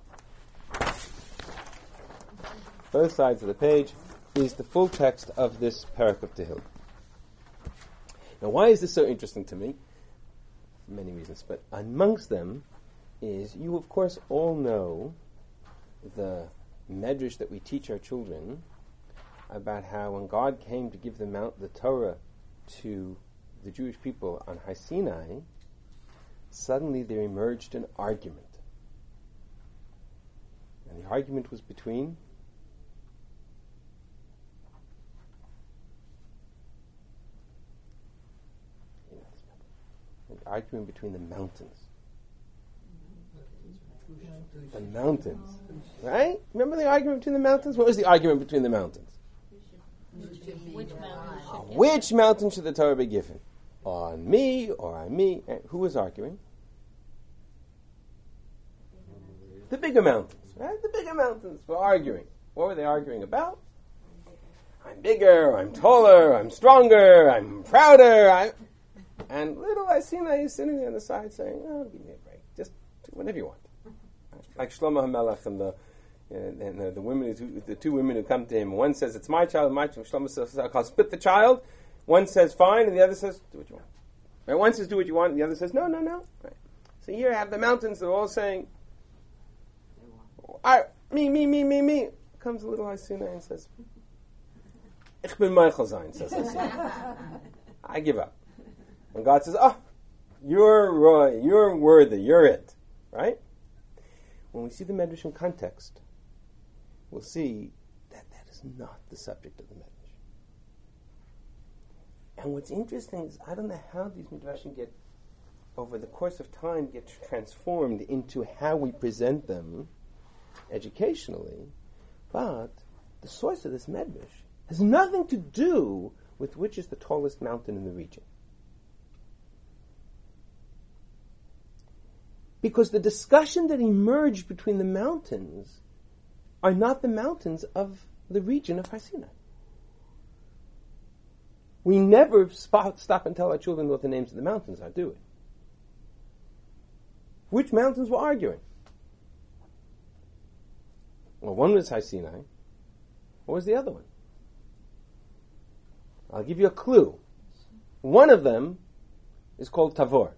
Both sides of the page is the full text of this parak of Tehillim. Now, why is this so interesting to me? For many reasons, but amongst them is, you of course all know the medrash that we teach our children about how when God came to give the Torah to the Jewish people on Har Sinai, suddenly there emerged an argument. And the argument was between the mountains. The mountains. Right? Remember the argument between the mountains? What was the argument between the mountains? Which mountain should the Torah be given? On me or on me? And who was arguing? The bigger mountains, right? The bigger mountains were arguing. What were they arguing about? I'm bigger, I'm taller, I'm stronger, I'm prouder, and little Har Sinai is sitting there on the side saying, oh, give me a break. Just do whatever you want. Like Shlomo HaMelech and the women, the 2 women who come to him. One says, it's my child. Shlomo says, I'll split the child. One says, fine, and the other says, do what you want. Right? One says, do what you want, and the other says, no. Right? So here I have the mountains, they're all saying, me. Comes a little Har Sinai and says, Ich bin Michael Zayn, says Har Sinai. I give up. And God says, you're Roy, you're worthy, you're it. Right? When we see the Medrash in context, we'll see that is not the subject of the Medrash. And what's interesting is, I don't know how these Midrashim get, over the course of time, get transformed into how we present them educationally, but the source of this Medrash has nothing to do with which is the tallest mountain in the region. Because the discussion that emerged between the mountains are not the mountains of the region of Har Sinai. We never stop and tell our children what the names of the mountains are, do we? Which mountains were arguing? Well, one was Har Sinai. What was the other one? I'll give you a clue. One of them is called Tavor.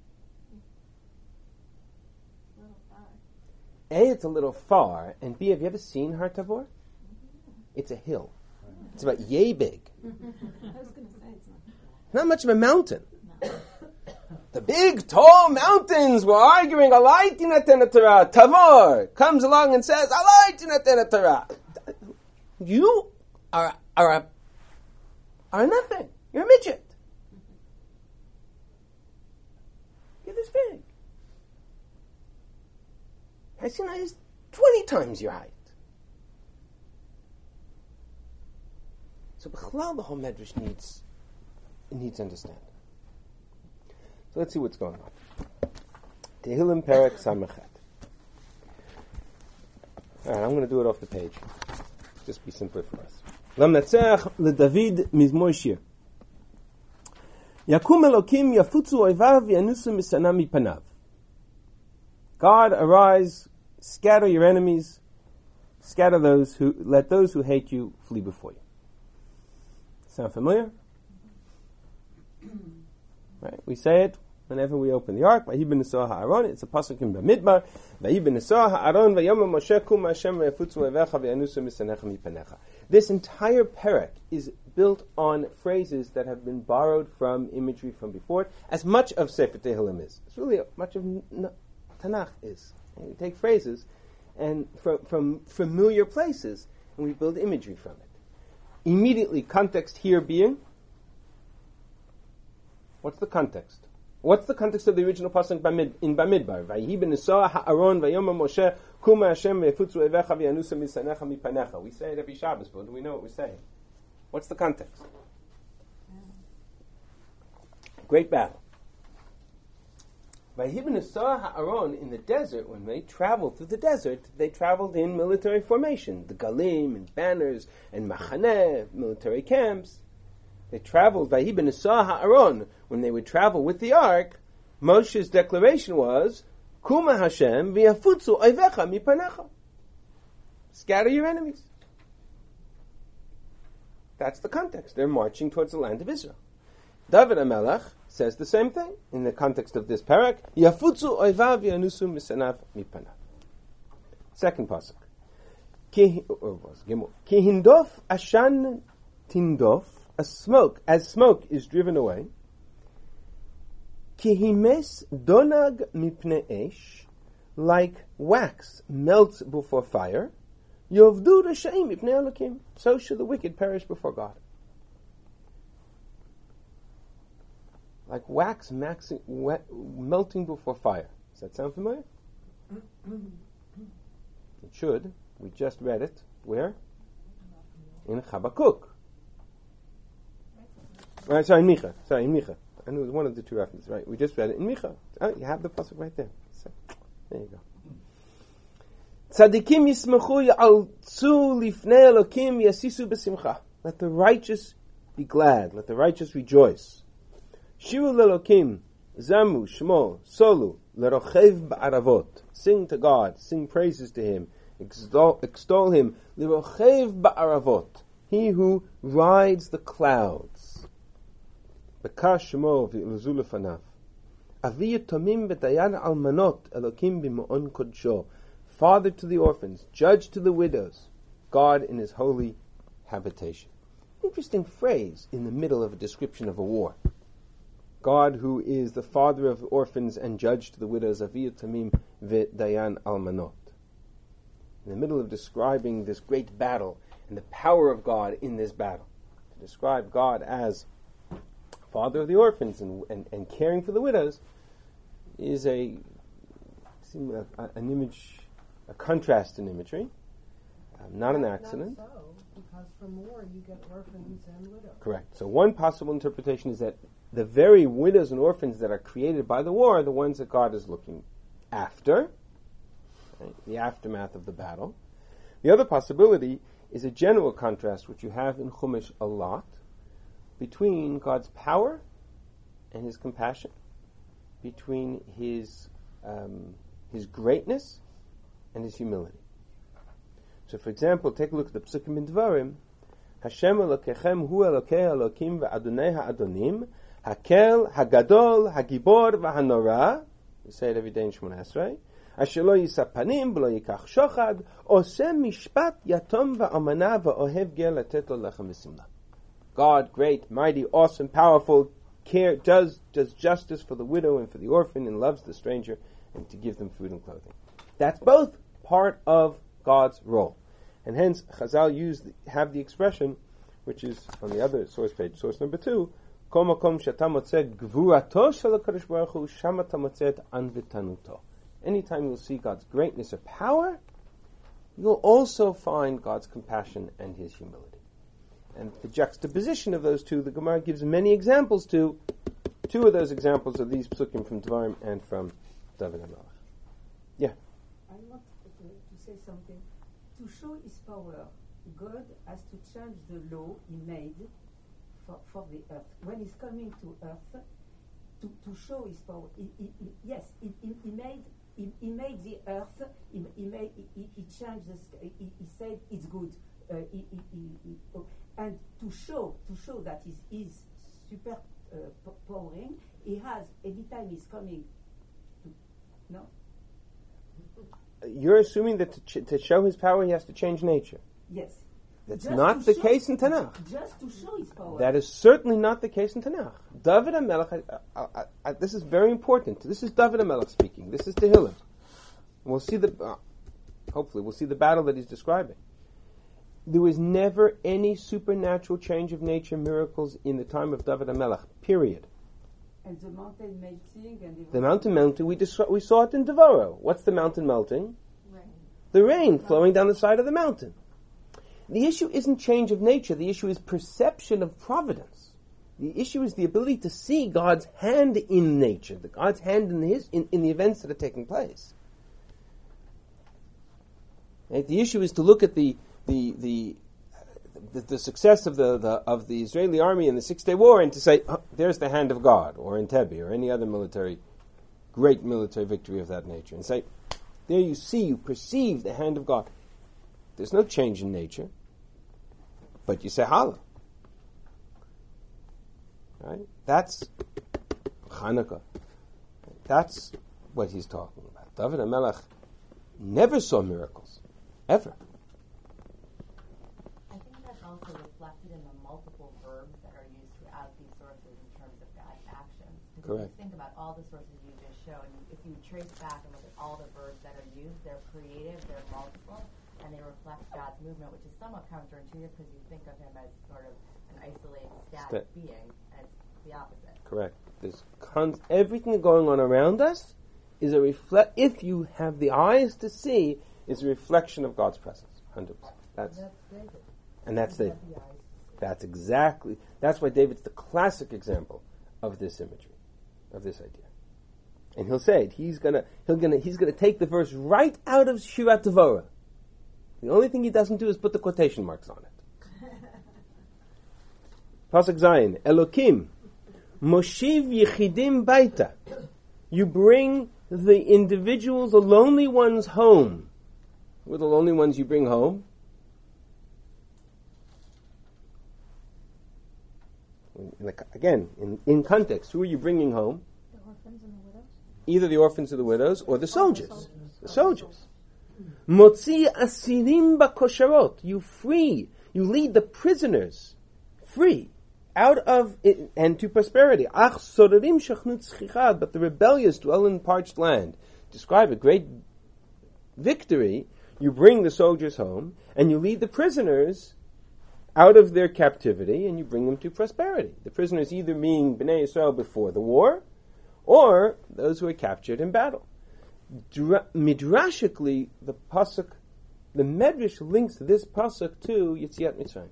A, it's a little far, and B, have you ever seen Har Tavor? It's a hill. It's about yay big. I was going to say it's not much of a mountain. No. The big, tall mountains were arguing, Alay Tinatena Torah. Tavor comes along and says, Alay Tinatena Torah. You are nothing. You're a midget. You're this big. Sinai is 20 times your height. So B'chlal, the whole Medrash needs understanding. So let's see what's going on. Tehillim Perek Samachet. All right, I'm going to do it off the page. Just be simpler for us. Lamnatzeach leDavid mizmor shir. Yakum Elokim yafutzu oivav yanusu misana mipanav. God, arise, scatter your enemies, let those who hate you flee before you. Sound familiar? Right, we say it whenever we open the ark. Vahi b'nesah ha'aron. It's a pasuk in Bamidbar. Vahi b'nesah ha'aron v'yom Moshe kum Hashem v'yafutzu oivecha v'yanusu misanecha mipanecha. This entire parak is built on phrases that have been borrowed from imagery from before. As much of Sefer Tehillim is. It's really much of Tanakh is. And we take phrases and from familiar places and we build imagery from it. Immediately, context here being, what's the context? What's the context of the original pasuk in Bamidbar? Vayi b'nesah ha'aron v'yom Moshe kuma Hashem v'yafutzu oivecha v'yanusa misanecha mipanecha. We say it every Shabbos, but do we know what we're saying? What's the context? Great battle. Vayi b'nesah ha'aron, in the desert, when they traveled through the desert, they traveled in military formation. The galim and banners and machaneh, military camps. They traveled, Vahi b'nesah ha'aron, when they would travel with the ark, Moshe's declaration was, Kuma Hashem v'yafutzu oivecha mipanecha. Scatter your enemies. That's the context. They're marching towards the land of Israel. David HaMelech says the same thing in the context of this parak, Yafutzu oivav v'yanusu misanav mipanav. Second pasuk. Ki hindof ashan tindof, as smoke is driven away. Kihimes donag mipne esh, like wax melts before fire. Yovdu rashaim mipne Elokim, so should the wicked perish before God. Like wax melting before fire. Does that sound familiar? It should. We just read it. Where? In Habakkuk. Right, in Micha. In Micha. I knew it was one of the two references, right? We just read it in Micha. Oh, you have the pasuk right there. So, there you go. Tzadikim yismachu ya'altzu lifnei Elokim yasisu b'simcha. Let the righteous be glad. Let the righteous rejoice. Shiru l'Elokim zamu shmo solu l'rochev ba'aravot. Sing to God. Sing praises to Him. Extol Him. L'rochev ba'aravot. He who rides the clouds. B'kash shmo v'ilzu lefanav. Avi yatomim v'dayan almanot Elokim b'mo'on kodsho. Father to the orphans, judge to the widows, God in His holy habitation. Interesting phrase in the middle of a description of a war. God who is the father of orphans and judge to the widows, Avi yatomim v'dayan almanot. In the middle of describing this great battle and the power of God in this battle. To describe God as father of the orphans and caring for the widows is an image, a contrast in imagery, not an accident. Not so, because from war you get orphans and widows. Correct. So one possible interpretation is that the very widows and orphans that are created by the war are the ones that God is looking after, right? The aftermath of the battle. The other possibility is a general contrast, which you have in Chumash a lot, between God's power and His compassion, between His greatness and His humility. So, for example, take a look at the Psukim in Dvarim. Hashem Elokechem hu Elokei Elokim ve'Adonei ha'Adonim, Hakel, Hagadol, Hagibor, v'Hanora. We say it every day in Shemona Esrei. Asher lo yisa panim, v'lo yikach shochad, oseh mishpat yatom va'amana va'ohev ger latet lo lechem v'simla. God, great, mighty, awesome, powerful, does justice for the widow and for the orphan and loves the stranger and to give them food and clothing. That's both part of God's role. And hence, Chazal have the expression, which is on the other source page, source number 2, Kol makom she'ata motzeh gvurato shel HaKadosh Baruch Hu, sham ata motzeh et anvitanuto. Anytime you'll see God's greatness or power, you'll also find God's compassion and His humility. And the juxtaposition of those two, the Gemara gives many examples to. Two of those examples are these psukim from Dvarim and from David HaMelech. Yeah. I want to say something. To show His power, God has to change the law He made for the earth. When He's coming to earth, to show His power, He made the earth. He changed the sky. He said it's good. And to show that He's super powering, He has every time He's coming. No. You're assuming that to show His power, He has to change nature. Yes. That's not the case in Tanakh. Just to show His power. That is certainly not the case in Tanakh. David HaMelech, this is very important. This is David HaMelech speaking. This is Tehillim. We'll see hopefully we'll see the battle that he's describing. There was never any supernatural change of nature miracles in the time of David HaMelech, period. And the mountain melting and the mountain melting, we saw it in Devorah. What's the mountain melting? Rain. The rain flowing down the side of the mountain. The issue isn't change of nature. The issue is perception of providence. The issue is the ability to see God's hand in nature, God's hand in the events that are taking place. Right? The issue is to look at the success of the Israeli army in the 6-Day War and to say, there's the hand of God, or Entebbe, or any other great military victory of that nature, and say, there you perceive the hand of God. There's no change in nature, but you say Hallel. Right? That's Hanukkah. That's what he's talking about. David HaMelech never saw miracles, ever. I think that's also reflected in the multiple verbs that are used throughout these sources in terms of God's actions. Because if you think about all the sources you just showed, if you trace back and look at all the verbs that are used, they're creative, they're multiple, and they reflect God's movement, which is somewhat counterintuitive because you think of Him as sort of an isolated, static being, and it's the opposite. Correct. There's everything going on around us is if you have the eyes to see, is a reflection of God's presence. 100%. That's David. And that's David. That's why David's the classic example of this imagery, of this idea. And he'll say it. He's gonna take the verse right out of Shirat Devorah. The only thing he doesn't do is put the quotation marks on it. Pasuk Zayin, Elokim, Moshiv Yechidim Baita. You bring the individuals, the lonely ones, home. Who are the lonely ones you bring home? In context, who are you bringing home? The orphans and the widows. Either the orphans or the widows, or the soldiers. The soldiers. Motzi asirim bakosharot. You free. You lead the prisoners free out of it, and to prosperity. Ach sorarim shachnut schichad. But the rebellious dwell in parched land. Describe a great victory. You bring the soldiers home, and you lead the prisoners out of their captivity, and you bring them to prosperity. The prisoners either being Bnei Yisrael before the war, or those who were captured in battle. Midrashically, the Medrash links this pasuk to Yetziat Mitzrayim.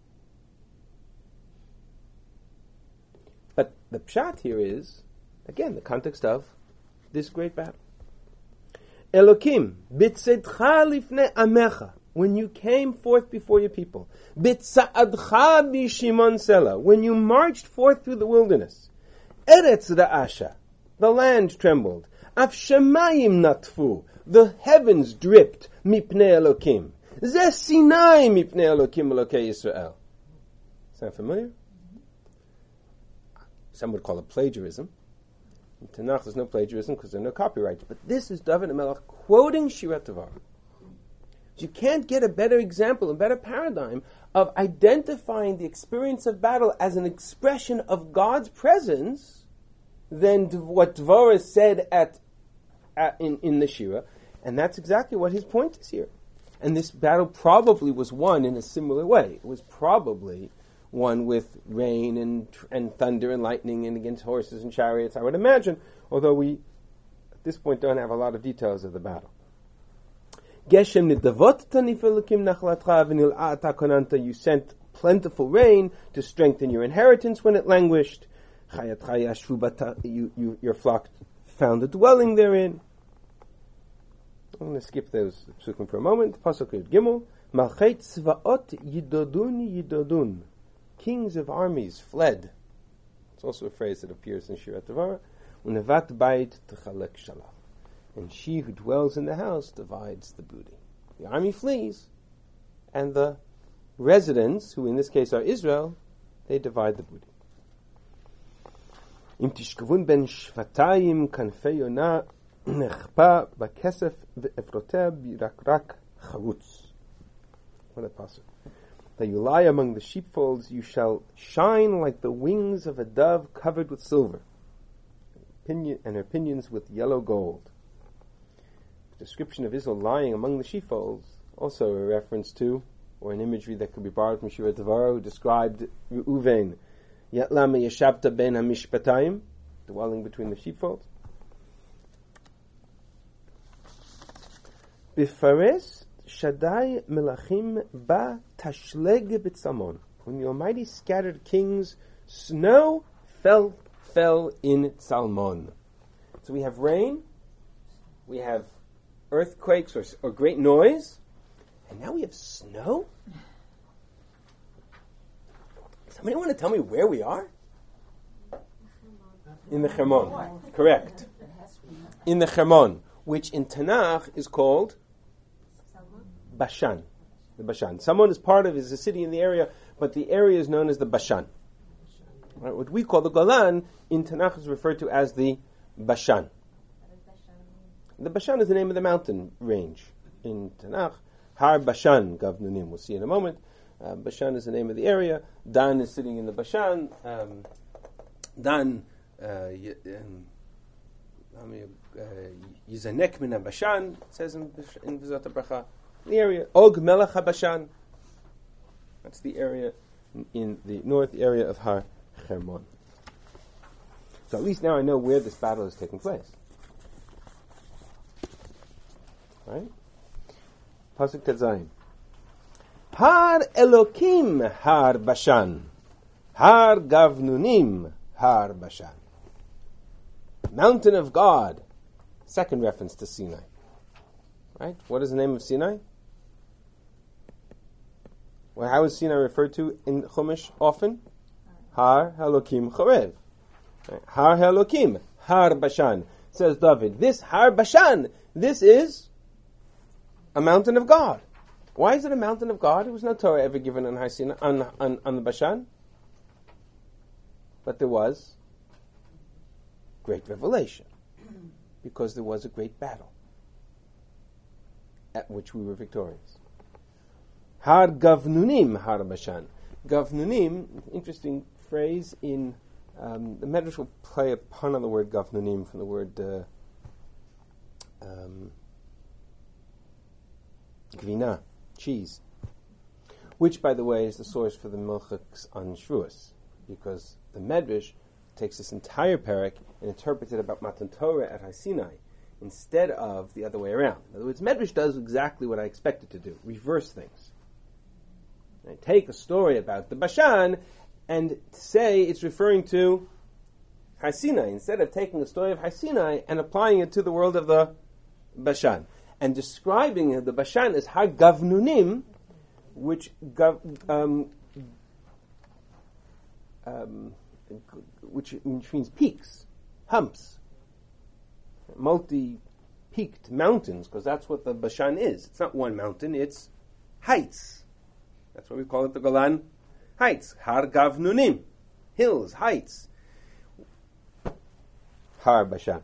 But the pshat here is, again, the context of this great battle. Elokim, bitzedcha lifnei amecha, when you came forth before your people. Bitza'adcha b'shimon sela, when you marched forth through the wilderness. Eretz ra'asha, the land trembled. Af shemayim natfu, the heavens dripped. Mipnei Elokim. Zeh Sinai mipnei Elokim Elokei Yisrael. Sound familiar? Some would call it plagiarism. In Tanakh, there's no plagiarism because there are no copyrights. But this is David HaMelech quoting Shirat Devorah. You can't get a better example, a better paradigm of identifying the experience of battle as an expression of God's presence than what Devorah said in the Shira. And that's exactly what his point is here. And this battle probably was won in a similar way. It was probably won with rain and thunder and lightning and against horses and chariots, I would imagine, although we, at this point, don't have a lot of details of the battle. Geshem nidavot tanifelikim nachlatcha v'nil'ata konanta. You sent plentiful rain to strengthen your inheritance when it languished. Chayatcha yashvu bata. Your flock found a dwelling therein. I'm going to skip those psukim for a moment. Pasuk Yud Gimel. Malchei tzvaot yidodun. Kings of armies fled. It's also a phrase that appears in Shirat Devorah. Unevat bayit t'chalek shalach. And she who dwells in the house divides the booty. The army flees, and the residents, who in this case are Israel, they divide the booty. Im tishkavun ben shvatayim kanfei yona nechpa bakesef ve'efrotea birakrak charutz. What a pasuk. That you lie among the sheepfolds, you shall shine like the wings of a dove covered with silver, and her pinions with yellow gold. The description of Israel lying among the sheepfolds, also a reference to, or an imagery that could be borrowed from Shirat Devorah, who described Reuven, Yatlama Yeshabta ben HaMishpatayim, dwelling between the sheepfolds. Bifares Shaddai Melachim Ba Tashleg B'Tzamon. When the Almighty scattered kings, snow fell in Tzalmon. So we have rain, we have earthquakes or great noise, and now we have snow? Somebody want to tell me where we are? In the Hermon. Correct. In the Hermon, which in Tanakh is called Bashan. The Bashan. Someone is part of is a city in the area, but the area is known as the Bashan. Right, what we call the Golan in Tanakh is referred to as the Bashan. The Bashan is the name of the mountain range in Tanakh. Har Bashan, Gavnunim, we'll see in a moment. Bashan is the name of the area. Dan is sitting in the Bashan. Dan Yizanek min Bashan, it says in Vizat HaBracha. The area, Og Melech HaBashan. That's the area in the north area of Har Hermon. So at least now I know where this battle is taking place. Right? Pasuk Tetzayim. Har Elokim Har Bashan. Har Gavnunim Har Bashan. Mountain of God. Second reference to Sinai. Right? What is the name of Sinai? Well, how is Sinai referred to in Chumash often? Har Elokim Chorev. Right? Har Elokim Har Bashan. Says David, this Har Bashan, this is a mountain of God. Why is it a mountain of God? There was no Torah ever given on Har Sinai, on the Bashan. But there was great revelation. Because there was a great battle at which we were victorious. Har Gavnunim Har Bashan. Gavnunim, interesting phrase in the Medrash will play a pun on the word Gavnunim from the word Gvina, cheese, which, by the way, is the source for the Milchaks on Shavuos, because the Medrash takes this entire parak and interprets it about Matan Torah at Har Sinai instead of the other way around. In other words, Medrash does exactly what I expect it to do, reverse things. I take a story about the Bashan and say it's referring to Har Sinai, instead of taking the story of Har Sinai and applying it to the world of the Bashan. And describing the Bashan as Har Gavnunim, which means peaks, humps, multi-peaked mountains, because that's what the Bashan is. It's not one mountain, it's heights. That's why we call it the Golan Heights. Har Gavnunim, hills, heights. Har Bashan.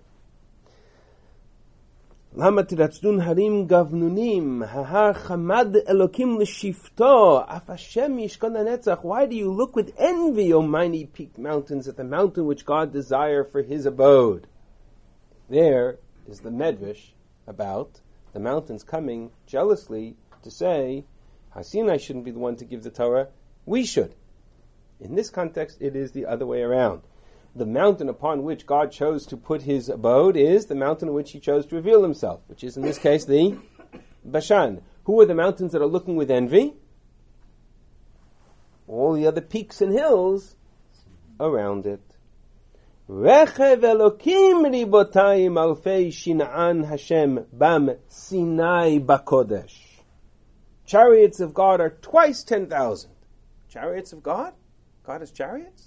Lama tiratzun harim gavnunim, hahar chamad elokim l'shifto, af Hashem yishkon hanetzach. Why do you look with envy, O mighty peaked mountains, at the mountain which God desire for His abode? There is the Medrash about the mountains coming jealously to say, Har Sinai shouldn't be the one to give the Torah, we should. In this context, it is the other way around. The mountain upon which God chose to put his abode is the mountain on which he chose to reveal himself, which is in this case the Bashan. Who are the mountains that are looking with envy? All the other peaks and hills around it. Rechev Elokim ribotayim alfei shin'an Hashem bam Sinai bakodesh. Chariots of God are twice 10,000. Chariots of God? God has chariots?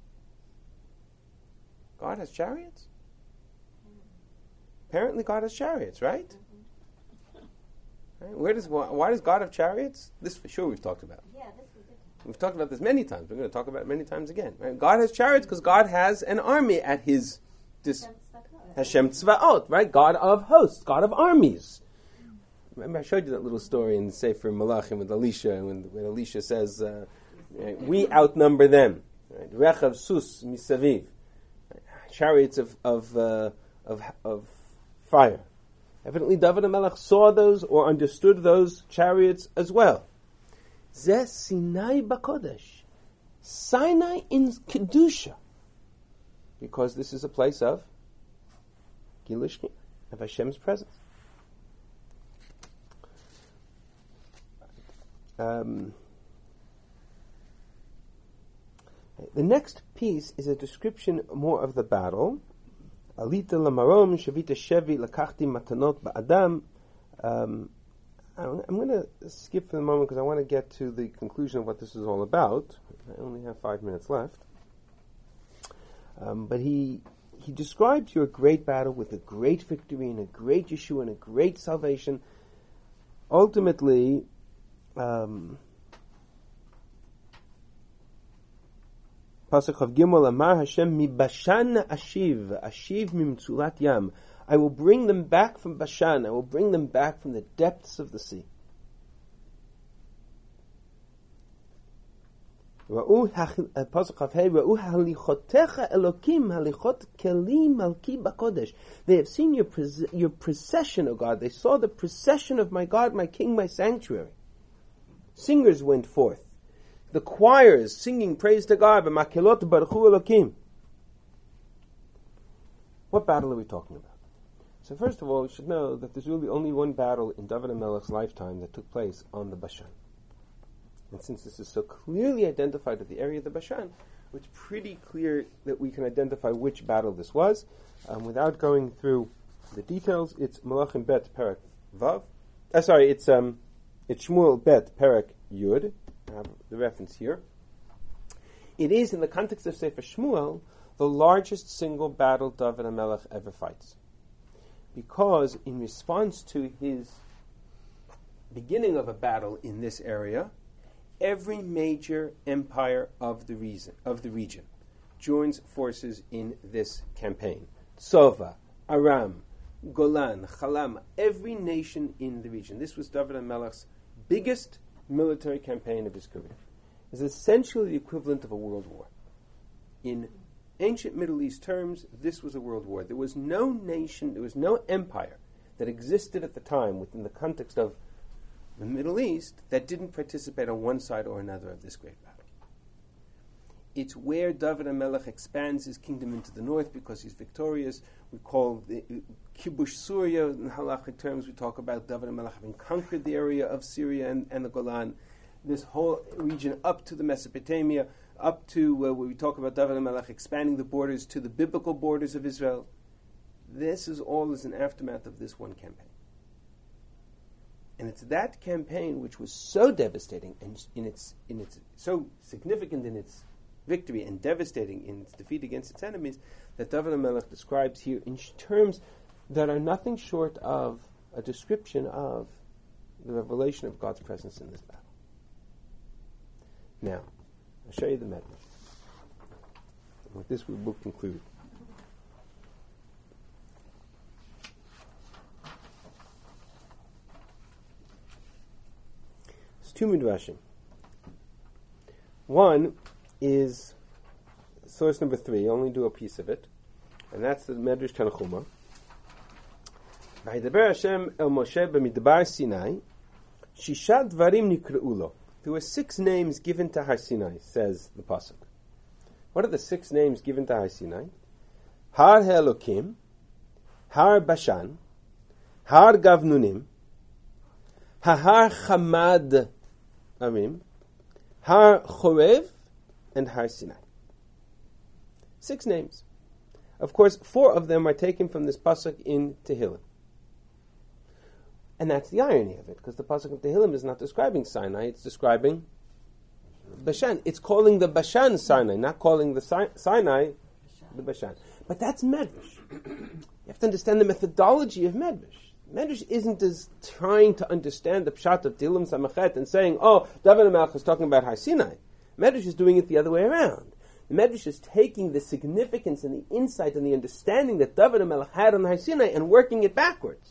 God has chariots? Apparently God has chariots, right? Right? Why does God have chariots? This for sure we've talked about. Yeah, this we did. We've talked about this many times. We're going to talk about it many times again. Right? God has chariots because God has an army at his Hashem Tzvaot, right? God of hosts, God of armies. Remember I showed you that little story in the Sefer Malachim with Elisha, when Elisha says, we outnumber them. Right? Rechav sus misaviv. Chariots of fire. Evidently David HaMelech saw those or understood those chariots as well. Zeh Sinai Bakodesh. Sinai in Kedusha. Because this is a place of Gilush, of Hashem's presence. The next piece is a description more of the battle. Alita lamarom shavita shevi lakachti matanot ba'adam. I'm going to skip for the moment because I want to get to the conclusion of what this is all about. I only have 5 minutes left. But he describes your great battle with a great victory and a great Yeshua and a great salvation. Ultimately, Pasuk of Gimel Amar Hashem mi Bashan ashiv mimtzulat yam. I will bring them back from Bashan. I will bring them back from the depths of the sea. Pasuk of Hey Ra'u halichotecha Elokim halichot kelim malki bakodesh. They have seen your procession, O God. They saw the procession of my God, my King, my sanctuary. Singers went forth. The choirs singing praise to God, b'makelot baruchu Elokim. What battle are we talking about? So first of all, you should know that there's really only one battle in David HaMelech's lifetime that took place on the Bashan. And since this is so clearly identified at the area of the Bashan, it's pretty clear that we can identify which battle this was. Without going through the details, it's Malachim Bet Perek Vav. It's Shmuel Bet Perek Yud. I have the reference here. It is, in the context of Sefer Shmuel, the largest single battle David HaMelech ever fights. Because in response to his beginning of a battle in this area, every major empire of the region joins forces in this campaign. Sova, Aram, Golan, Chalam, every nation in the region. This was David HaMelech's biggest military campaign of his career. It's essentially the equivalent of a world war. In ancient Middle East terms, this was a world war. There was no nation, there was no empire that existed at the time within the context of the Middle East that didn't participate on one side or another of this great battle. It's where David HaMelech expands his kingdom into the north because he's victorious. We call the Kibush Surya in halachic terms. We talk about David HaMelech having conquered the area of Syria and the Golan. This whole region up to the Mesopotamia, up to where we talk about David HaMelech expanding the borders to the biblical borders of Israel. This is all as an aftermath of this one campaign. And it's that campaign which was so devastating and in its so significant in its victory and devastating in its defeat against its enemies that David HaMelech describes here in terms that are nothing short of a description of the revelation of God's presence in this battle. Now, I'll show you the medrash. With this we will conclude. There's two midrashim. One is source number 3. I only do a piece of it, and that's the Medrash Tanchuma. Vaydaber Hashem el Moshe b'midbar Sinai, Shisha dvarim nikra'u lo. There were 6 names given to Har Sinai, says the pasuk. What are the 6 names given to Har Sinai? Har Elokim, Har Bashan, Har Gavnunim, Har Chamad Arim, Har Chorev, and Har Sinai. 6 names. Of course, 4 of them are taken from this pasuk in Tehillim. And that's the irony of it, because the pasuk of Tehillim is not describing Sinai, it's describing Bashan. It's calling the Bashan Sinai, not calling the Sinai the Bashan. But that's Medrash. You have to understand the methodology of Medrash. Medrash isn't as trying to understand the pshat of Tehillim Samachet and saying, oh, David HaMelech is talking about Har Sinai. Medrash is doing it the other way around. The Medrash is taking the significance and the insight and the understanding that David HaMelech had on Har Sinai and working it backwards.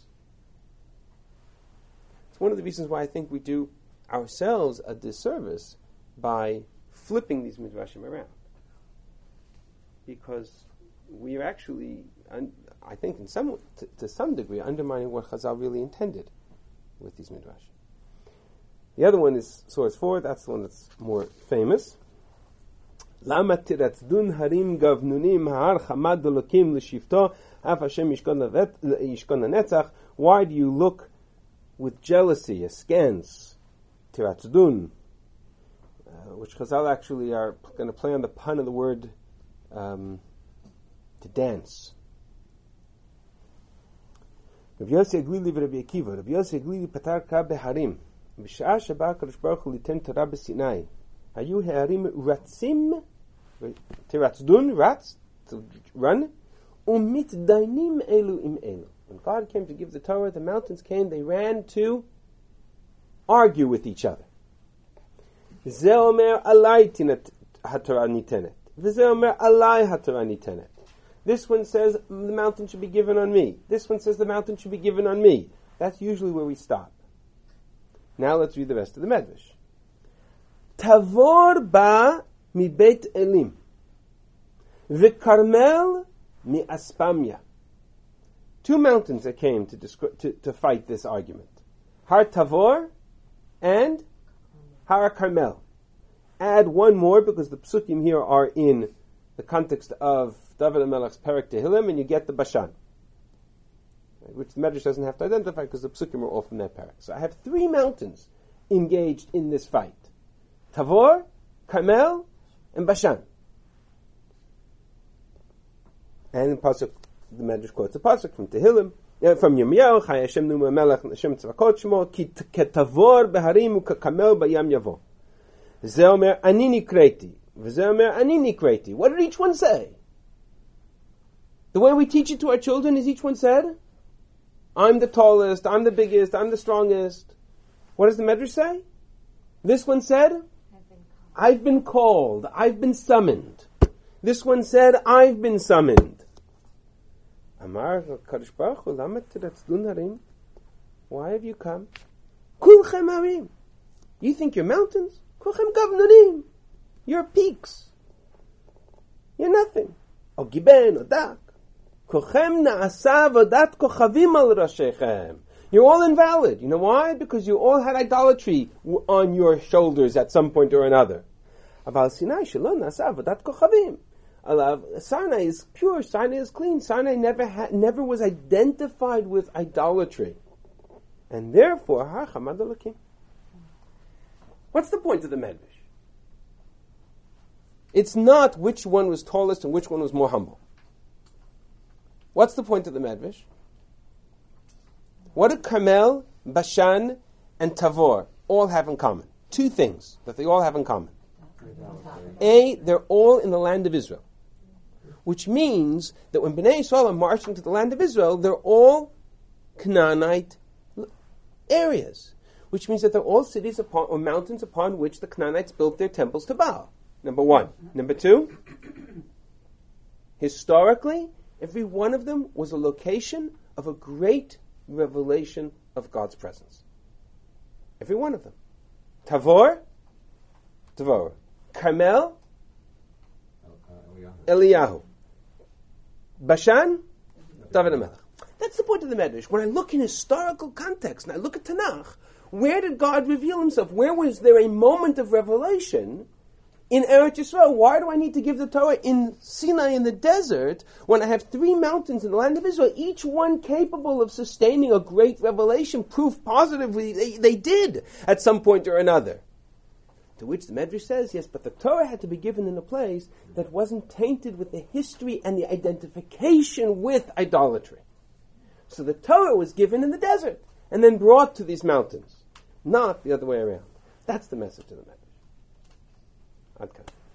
It's one of the reasons why I think we do ourselves a disservice by flipping these midrashim around. Because we are actually, I think, to some degree, undermining what Chazal really intended with these midrashim. The other one is source 4. That's the one that's more famous. Lama tiratzdun harim gavnunim har chamad elokim l'shifto af Hashem yishkon netzach. Why do you look with jealousy, askance, tiratzdun, which Chazal actually are going to play on the pun of the word to dance. Rav Yossi Aglili v'Rabbi Akiva. Rav Yossi Aglili patar ka beharim. B'sha'ah sheba HaKadosh Baruch Hu liten Torah b'Sinai. Hayu ha'arim ratzim, tiratzdun, ratz, to run, u'mitdainim elu im elu. When God came to give the Torah, the mountains came, they ran to argue with each other. Ze omer alai haTorah nitenet. V'ze omer alai haTorah nitenet. This one says the mountain should be given on me. This one says the mountain should be given on me. That's usually where we stop. Now let's read the rest of the Medrash. Tavor ba mi Beit Elim, v'Karmel mi Aspamia. 2 mountains that came to fight this argument. Har Tavor and Har Carmel. Add one more because the psukim here are in the context of David HaMelech's Perek Tehillim, and you get the Bashan, which the Medrash doesn't have to identify because the psukim are all from that Perek. So I have 3 mountains engaged in this fight. Tavor, Carmel, and Bashan. And the pasuk, the Medrash quotes a pasuk from Tehillim, from Yirmiyahu, Chai Hashem Numa Melech Hashem Tzvakot Shmo, Ki Tavor Beharim U'Karmel Bayam Yavo. Ze Omer Anini Kreti, V'ze Omer Anini Kreti. What did each one say? The way we teach it to our children is each one said, I'm the tallest, I'm the biggest, I'm the strongest. What does the Medrash say? This one said, I've been called, I've been summoned. This one said, I've been summoned. Amar Kadosh Baruch Hu, lama tiratzdun harim? Why have you come? Kulchem harim. You think you're mountains? Kulchem gavnunim. You're peaks. You're nothing. O giben, o dak. Kulchem na'asa vodat kochavim al rashechem. You're all invalid. You know why? Because you all had idolatry on your shoulders at some point or another. Aval Sinai shelo na'asa vodat kochavim. Sinai is pure, Sinai is clean, Sinai never was identified with idolatry. And therefore, ha chamad elokim. What's the point of the Medrash? It's not which one was tallest and which one was more humble. What's the point of the Medrash? What do Carmel, Bashan, and Tavor all have in common? 2 things that they all have in common. A, they're all in the land of Israel. Which means that when Bnei Yisrael are marching to the land of Israel, they're all Canaanite areas. Which means that they're all cities or mountains upon which the Canaanites built their temples to Baal. Number 1. Number 2, historically, every one of them was a location of a great revelation of God's presence. Every one of them. Tavor, Carmel, Eliyahu. Bashan, David HaMelech. That's the point of the Medrash. When I look in historical context and I look at Tanakh, Where did God reveal himself? Where was there a moment of revelation in Eretz Yisrael? Why do I need to give the Torah in Sinai in the desert when I have 3 mountains in the land of Israel, each one capable of sustaining a great revelation, proof positively they did at some point or another? To which the Medrash says, yes, but the Torah had to be given in a place that wasn't tainted with the history and the identification with idolatry. So the Torah was given in the desert and then brought to these mountains, not the other way around. That's the message of the Medrash. Ad kan.